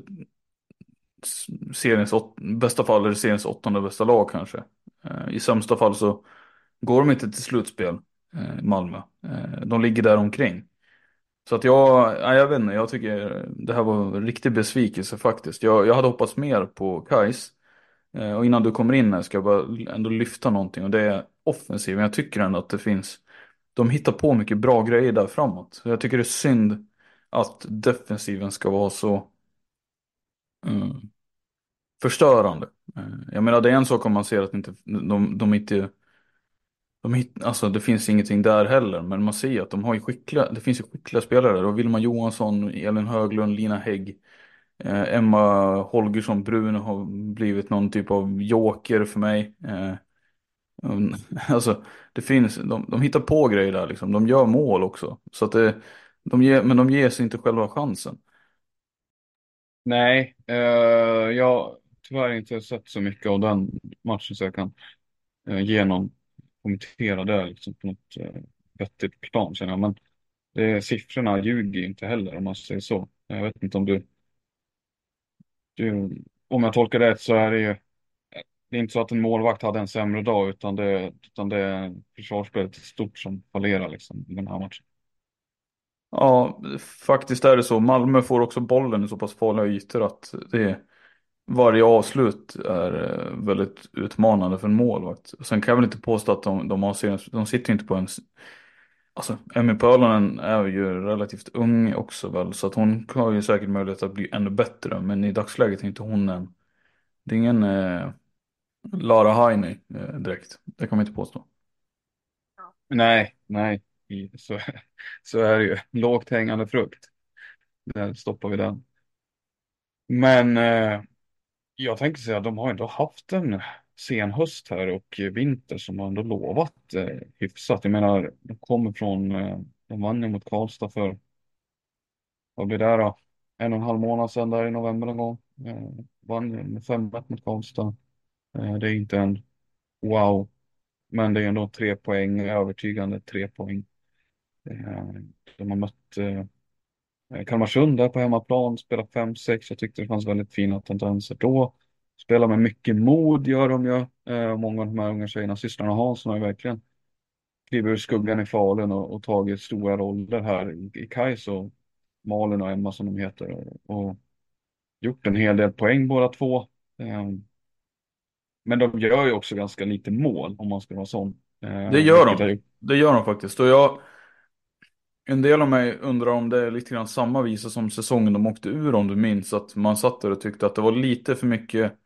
seriens, åt, bästa fall är det seriens åttonde bästa lag kanske. Eh, I sämsta fall så går de inte till slutspel, eh, Malmö. Eh, de ligger där omkring. Så att jag, nej, jag vet inte, jag tycker det här var en riktig besvikelse faktiskt. Jag, jag hade hoppats mer på Kais. Eh, och innan du kommer in här ska jag bara ändå lyfta någonting. Och det är offensiven. Jag tycker ändå att det finns, de hittar på mycket bra grejer där framåt. Så jag tycker det är synd att defensiven ska vara så mm, förstörande. Eh, jag menar det är en sak om man ser att inte, de, de inte De hit, alltså det finns ingenting där heller, men man ser att de har ju skickliga, det finns ju skickliga spelare där. Och Wilman Johansson, Elin Höglund, Lina Hägg, eh, Emma Holgersson Brun har blivit någon typ av joker för mig. Eh, um, alltså det finns, de, de hittar på grejer där liksom. De gör mål också. Så att det, de ger, men de ger sig inte själva chansen. Nej, eh, jag har tyvärr inte sett så mycket av den matchen så jag kan eh, ge någon kommentera det liksom, på något eh, vettigt plan känner jag. Men det, siffrorna ljuger ju inte heller om man säger så. Jag vet inte om du, du om jag tolkar det rätt så är det ju det är inte så att en målvakt hade en sämre dag utan det, utan det är försvarsspelet i stort som fallerar liksom, i den här matchen. Ja, faktiskt är det så. Malmö får också bollen i så pass farliga ytor att det är, varje avslut är eh, väldigt utmanande för en målvakt. Sen kan jag väl inte påstå att de, de, har, sin- de sitter ju inte på en... Alltså, Emmy Pörlonen är ju relativt ung också väl, så att hon har ju säkert möjlighet att bli ännu bättre. Men i dagsläget är inte hon en... Det är ingen eh, Lara Heine eh, direkt. Det kan man inte påstå. Nej, nej, i- så, så är det ju. Lågt hängande frukt. Där stoppar vi den. Men eh, jag tänker säga att de har ändå haft en sen höst här och vinter som har ändå lovat eh, hyfsat. Jag menar, de kommer från, eh, de vann ju mot Karlstad för, vad blir det då? En och en halv månad sedan där i november någon gång. Eh, vann med fem ett mot Karlstad. Eh, det är inte en wow, men det är ändå tre poäng, övertygande tre poäng. Eh, de har mött eh, Kalmarsund där på hemmaplan, spelat fem sex. Jag tyckte det fanns väldigt fina tendenser då. Spelar med mycket mod gör de ju. Eh, många av de här unga tjejerna, systrarna Hansson har ju verkligen klivit ur skuggan i Falun och, och tagit stora roller här i, i Kais och Malin och Emma som de heter. Och, och gjort en hel del poäng båda två. Eh, men de gör ju också ganska lite mål om man ska vara sån. Det Eh, gör vilket är de. ju Det gör de faktiskt. Och jag, en del av mig undrar om det är lite grann samma visa som säsongen de åkte ur, om du minns. Att man satt där och tyckte att det var lite för mycket,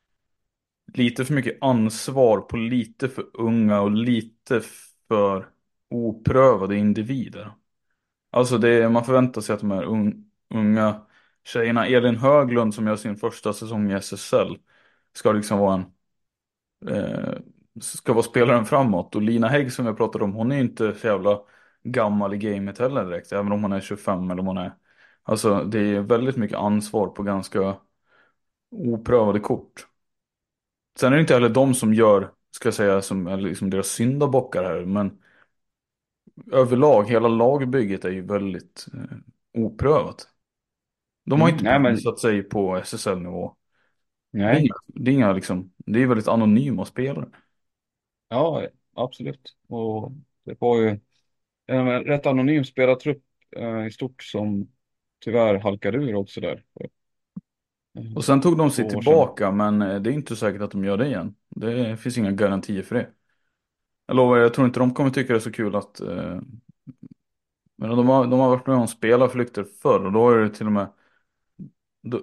lite för mycket ansvar på lite för unga och lite för oprövade individer. Alltså det är, man förväntar sig att de här un, unga tjejerna, Elin Höglund som gör sin första säsong i S S L, ska liksom vara en eh, ska vara spelaren framåt. Och Lina Hägg som jag pratade om, hon är ju inte så jävla gammal i gamet heller direkt, även om hon är tjugofem eller om hon är. Alltså det är väldigt mycket ansvar på ganska oprövade kort. Sen är det inte heller de som gör, ska jag säga, som är liksom deras syndabockar här, men överlag, hela lagbygget är ju väldigt eh, oprövat. De har mm, inte nej men bevisat sig på S S L-nivå. Det är nej. inga, det är inga liksom, det är väldigt anonyma spelare. Ja, absolut. Och det var ju en rätt anonym spelartrupp eh, i stort som tyvärr halkade ur också där för eh, Och sen tog de sig två år sedan. tillbaka, men eh, det är inte säkert att de gör det igen. Det finns inga garantier för det. Jag lovar, jag tror inte de kommer tycka det är så kul att... Eh, men de har, de har varit med om spelarflykter förr och då är det till och med... Då,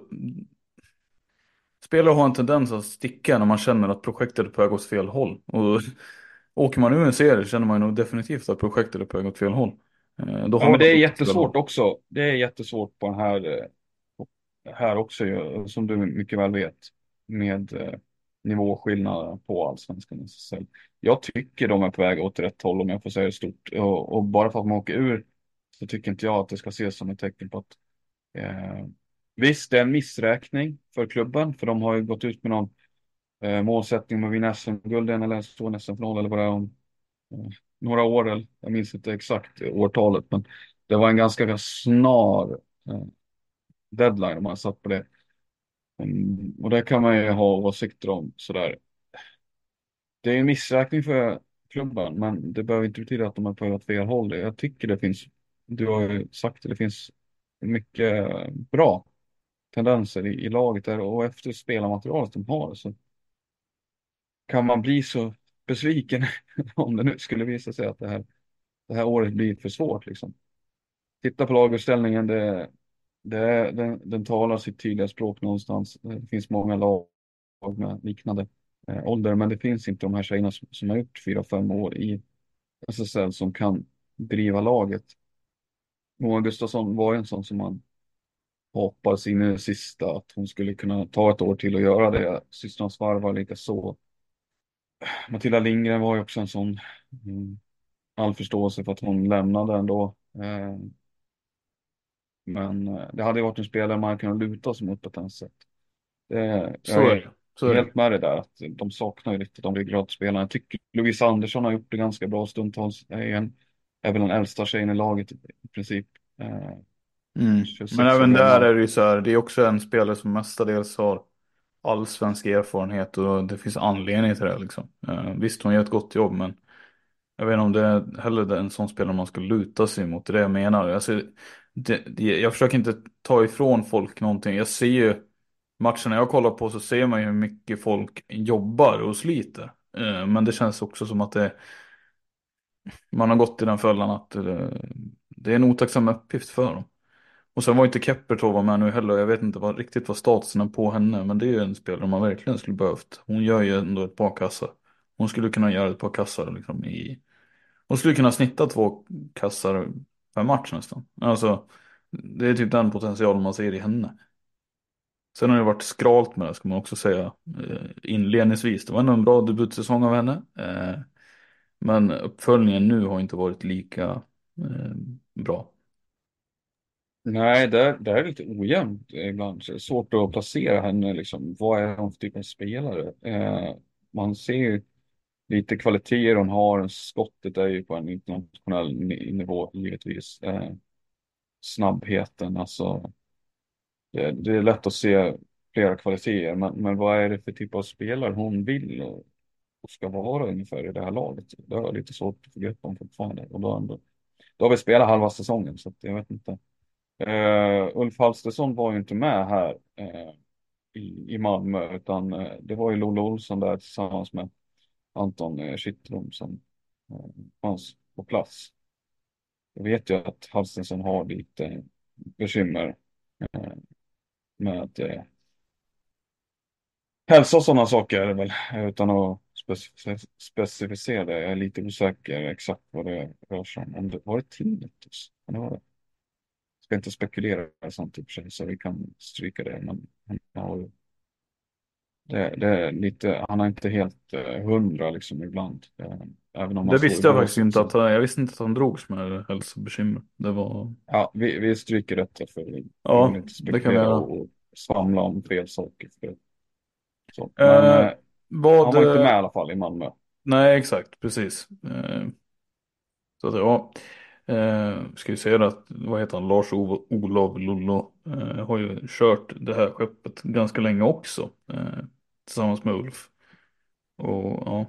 spelare har en tendens att sticka när man känner att projektet är på väg åt fel håll. Och åker man ur en serie känner man ju nog definitivt att projektet är på väg åt fel håll. Eh, då Ja, har men det är de jättesvårt också. Det är jättesvårt på den här, eh, här också ju, som du mycket väl vet, med eh, nivåskillnader på allsvenskan och S S L. Jag tycker de är på väg åt rätt håll om jag får säga det stort. Och, och bara för att man åker ur så tycker inte jag att det ska ses som ett tecken på att eh, visst, det är en missräkning för klubben, för de har ju gått ut med någon eh, målsättning om att vinna S M-guld eller stå en S M-final eller vad det är om eh, några år. Eller, jag minns inte exakt årtalet, men det var en ganska snar eh, deadline om man satt på det. Mm, och det kan man ju ha åsikter om sådär. Det är en missräkning för klubben, men det behöver inte betyda att de är på åt fel håll. Jag tycker det finns, du har ju sagt det, det finns mycket bra tendenser i, i laget där och efter spelarmaterialet de har så kan man bli så besviken om det nu skulle visa sig att det här, det här året blir för svårt liksom. Titta på laguppställningen, det, det, den, den talar sitt tydliga språk någonstans. Det finns många lag med liknande eh, ålder, men det finns inte de här tjejerna som, som har gjort fyra, fem år i S S L som kan driva laget. Moa Gustafsson var ju en sån som man hoppades in i det sista att hon skulle kunna ta ett år till och göra det. Systrarnas varv var lika så. Matilda Lindgren var ju också en sån, mm, all förståelse för att hon lämnade ändå. Eh, men eh, det hade ju varit en spelare man kunnat luta sig mot på ett annat sätt. Det, Så jag är är det. Så är det. helt med det där att de saknar ju lite de ryggradspelarna. Jag tycker Louise Andersson har gjort det ganska bra stundtals. Är, en, är väl den äldsta tjejen i laget i, i princip. Eh, Mm. Men tjugosex år även där gammal. är det ju så här, det är också en spelare som mestadels har allsvensk erfarenhet och det finns anledning till det liksom. Eh, visst, hon gör ett gott jobb, men jag vet inte om det är heller en sån spelare man ska luta sig mot. Det är det jag menar. Alltså, det, det, jag försöker inte ta ifrån folk någonting. Jag ser ju matcherna jag kollar på, så ser man ju hur mycket folk jobbar och sliter. Eh, men det känns också som att det, man har gått i den fällan att eh, det är en otacksam uppgift för dem. Och sen var ju inte Keppertova med nu heller. Jag vet inte vad, riktigt vad statusen är på henne. Men det är ju en spelare man verkligen skulle behövt. Hon gör ju ändå ett par kassar. Hon skulle kunna göra ett par kassar liksom i... Hon skulle kunna snitta två kassar per match nästan. Alltså, det är typ den potentialen man ser i henne. Sen har det varit skralt med det, ska man också säga, eh, inledningsvis. Det var ändå en bra debutsäsong av henne. Eh, men uppföljningen nu har inte varit lika eh, bra. Nej, där, där är det lite ojämnt ibland. Så det är svårt att placera henne. Liksom. Vad är hon för typ av spelare? Eh, man ser ju lite kvaliteter hon har. Skottet är ju på en internationell ni- nivå givetvis. Eh, snabbheten, alltså. Det, det är lätt att se flera kvaliteter. Men, men vad är det för typ av spelare hon vill och, och ska vara ungefär i det här laget? Det har jag lite svårt att få grepp om fortfarande. Och då, ändå, då har vi spelat halva säsongen så att jag vet inte. Uh, Ulf Halstesson var ju inte med här uh, i, i Malmö utan uh, det var ju Lolle Olsson där tillsammans med Anton uh, Kittrom som uh, fanns på plats. Jag vet ju att Halstesson har lite bekymmer uh, med uh, hälsa och sådana saker är det väl, utan att specif- specificera det. Jag är lite osäker exakt vad det rör sig om. Om det var det tinnitus? Kan det vara det? Ska inte spekulera i sånt i och för sig, så vi kan stryka det. Men han har ju, det, det är lite, han är inte helt eh, hundra liksom ibland. Eh, även om Det han står i visste jag faktiskt båset. inte att Så, jag visste inte att han drogs med hälsobekymmer. Det var, ja, vi, vi stryker detta för vi vi vill ja, inte det kan vi spekulera göra. och, och svamla om fel saker. För, så. Men Eh, eh, vad, han var inte med eh, i alla fall i Malmö. nej exakt, precis. Eh, så att ja, eh, ska vi säga att, vad heter han, Lars-Olov Lollo eh, har ju kört det här skeppet ganska länge också. Eh, tillsammans med Ulf. Och ja.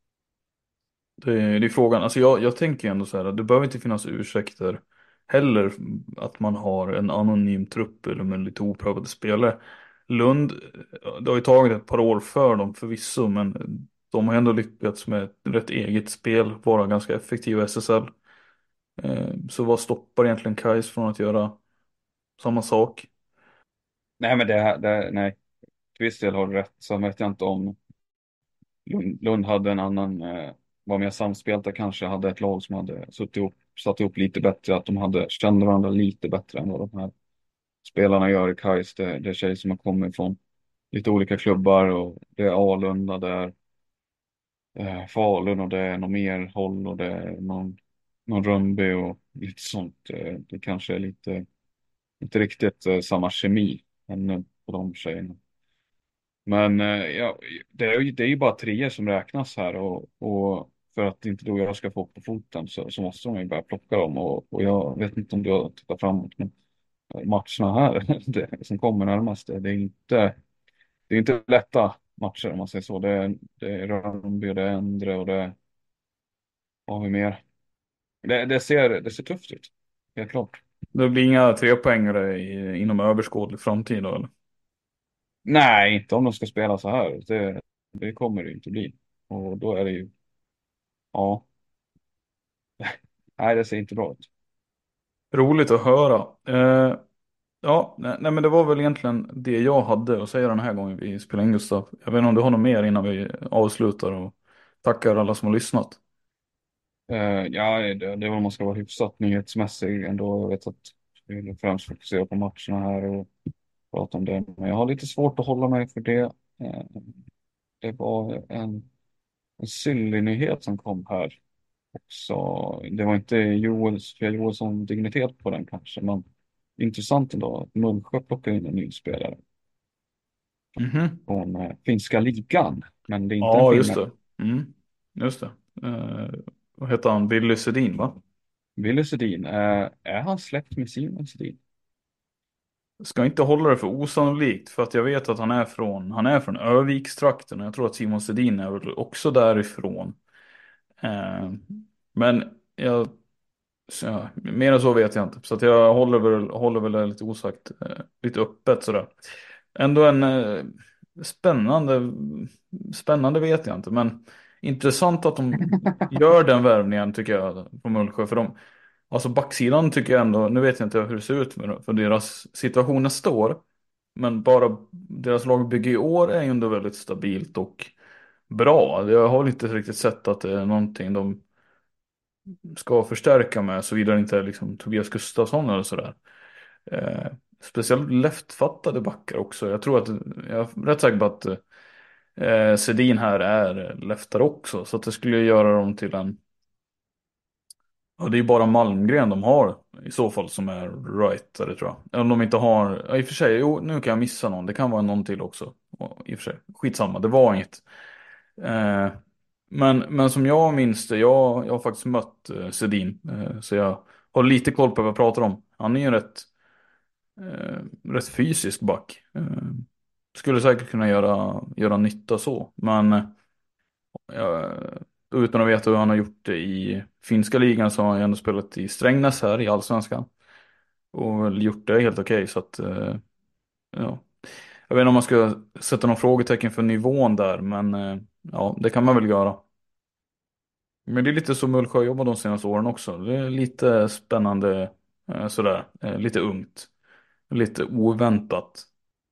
Det är, det är frågan, alltså jag, jag tänker ändå så här att det behöver inte finnas ursäkter heller att man har en anonym trupp eller med lite oprövade spelare. Lund, det har ju tagit ett par år för dem förvisso, men de har ändå lyckats med ett rätt eget spel, vara ganska effektiva i S S L. Eh, Så vad stoppar egentligen Kais från att göra samma sak? Nej, men det, det nej. Till viss del har du rätt. Sen vet jag inte om Lund, Lund hade en annan, eh, var mer samspelta kanske, hade ett lag som hade suttit ihop, satt ihop lite bättre, att de hade, kände varandra lite bättre än vad de här spelarna gör i Kais. Det, det är tjejer som har kommit från lite olika klubbar och det är Alunda, det är eh, Falun och det är någon mer håll och det är någon, någon Rönnby och lite sånt. Eh, det kanske är lite, inte riktigt eh, samma kemi än på de tjejerna. Men eh, ja, det är ju, det är ju bara treor som räknas här och, och för att inte du och jag ska få upp på foten så, så måste de ju börja plocka dem och, och jag vet inte om du har tittat framåt men matcherna här det, som kommer närmast det är inte det är inte lätta matcher om man säger så. Det är, det är Rönnby och det är Endre och det har vi mer. Det, det ser, det ser tufft ut, helt klart. Det blir inga trepoängare i, inom överskådlig framtid då, eller? Nej, inte om de ska spela så här. Det, det kommer det inte bli. Och då är det ju, ja, nej det ser inte bra ut. Roligt att höra. Eh, Ja, nej, nej men det var väl egentligen det jag hade att säga den här gången vi spelade in, Gustav. Jag vet inte om du har något mer innan vi avslutar och tackar alla som har lyssnat. Eh, ja, det, det är väl om man ska vara hyfsat nyhetsmässig ändå. Jag vet att vi vill främst fokusera på matcherna här och prata om det. Men jag har lite svårt att hålla mig för det. Eh, det var en, en Silly-nyhet som kom här. Så det var inte Joel, Sofia Joelsson dignitet på den kanske, men intressant ändå att Mullsjö plockar in en ny spelare Mhm. från eh, finska ligan. Men det är inte en Ja, just finne. det. Mm. Just det. Eh, vad heter han? Billy Sedin, va? Wille Sedin, eh, är han släkt med Simon Sedin? Ska inte hålla det för osannolikt, för att jag vet att han är från, han är från Övikstrakten, och jag tror att Simon Sedin är väl också därifrån. Eh, men jag, så, ja, mer än så vet jag inte. Så att jag håller väl, håller väl det lite osagt, eh, lite öppet sådär. Ändå en eh, spännande, spännande vet jag inte, men intressant att de gör den värvningen tycker jag på Mullsjö. För de, alltså backsidan tycker jag ändå, nu vet jag inte hur det ser ut med, för deras situation nästa år. Men bara deras lagbygge i år är ju ändå väldigt stabilt och bra. Jag har inte riktigt sett att det är någonting de ska förstärka med, såvida det inte är liksom Tobias Gustafsson eller sådär. Eh, speciellt leftfattade backar också. Jag tror att, jag är rätt säker på att eh, Sedin här är leftare också. Så att det skulle göra dem till en, ja, det är bara Malmgren de har i så fall som är rightare tror jag. Om de inte har, ja, i och för sig, jo, nu kan jag missa någon. Det kan vara någon till också. Och, i och för sig, skitsamma, det var inget. Eh, men, men som jag minns det, jag, jag har faktiskt mött eh, Sedin. Eh, så jag har lite koll på vad jag pratar om. Han är ju rätt, eh, rätt fysisk back. Eh, skulle säkert kunna göra, göra nytta så. Men eh, utan att veta hur han har gjort det i finska ligan, så har han ju ändå spelat i Strängnäs här i Allsvenskan. Och väl gjort det helt okej. Så att, eh, ja. Jag vet inte om man ska sätta någon frågetecken för nivån där. Men eh, ja, det kan man väl göra. Men det är lite så Mullsjö har jobbat de senaste åren också. Det är lite spännande, eh, sådär, eh, lite ungt, lite oväntat.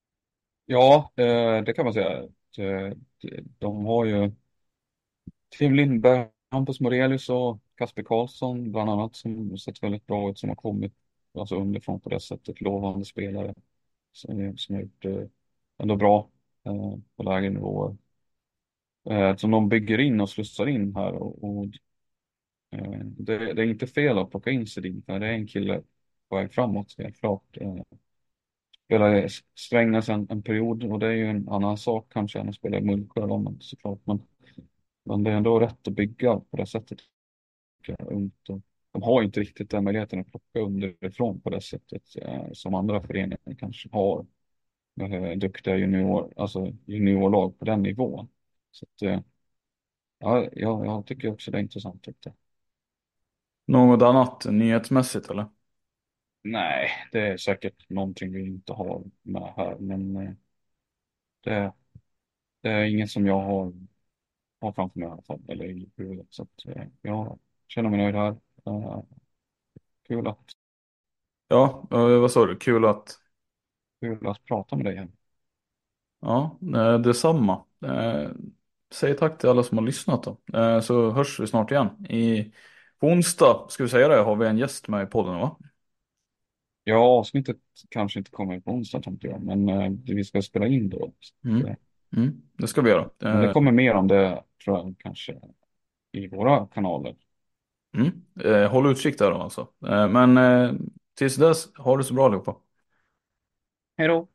Ja, eh, det kan man säga. De, de har ju Tim Lindberg, Hampus Morelius och Kasper Karlsson bland annat som sett väldigt bra ut, som har kommit alltså underifrån på det sättet, lovande spelare som, som har gjort det ändå bra eh, på lägre nivåer. Eh, som de bygger in och slussar in här och, och eh, det, det är inte fel att plocka in Sedin, för det är en kille på väg framåt helt klart. Eh, spelade i Strängnäs en, en period och det är ju en annan sak kanske än att spela i Mullsjö då, men såklart. Men, men det är ändå rätt att bygga på det sättet. Ungt och de har inte riktigt den möjligheten att plocka underifrån på det sättet eh, som andra föreningar kanske har. Eh, duktiga junior, alltså juniorlag på den nivån. Så att, eh, ja, ja, jag tycker också det är intressant. Tyckte jag. Något annat nyhetsmässigt eller? Nej, det är säkert någonting vi inte har med här, men eh, det, det är inget som jag har, har framför mig i alla fall, eller i huvudet. Så att, eh, jag känner mig nöjd här. Eh, kul att, Ja, eh, vad sa du? Kul att, kul att prata med dig här. ja, eh, detsamma. Eh, säg tack till alla som har lyssnat då. Eh, så hörs vi snart igen. I, på onsdag, ska vi säga det, har vi en gäst med i podden, va? Ja, avsnittet kanske inte kommer på onsdag tänkte jag, men eh, vi ska spela in då. Så, Mm. eh, Mm. Det ska vi göra. men det Eh, kommer mer om det tror jag kanske i våra kanaler. mm. Eh, håll utkik där då alltså. Eh, men eh, tills dess, ha det så bra allihopa. Hej då!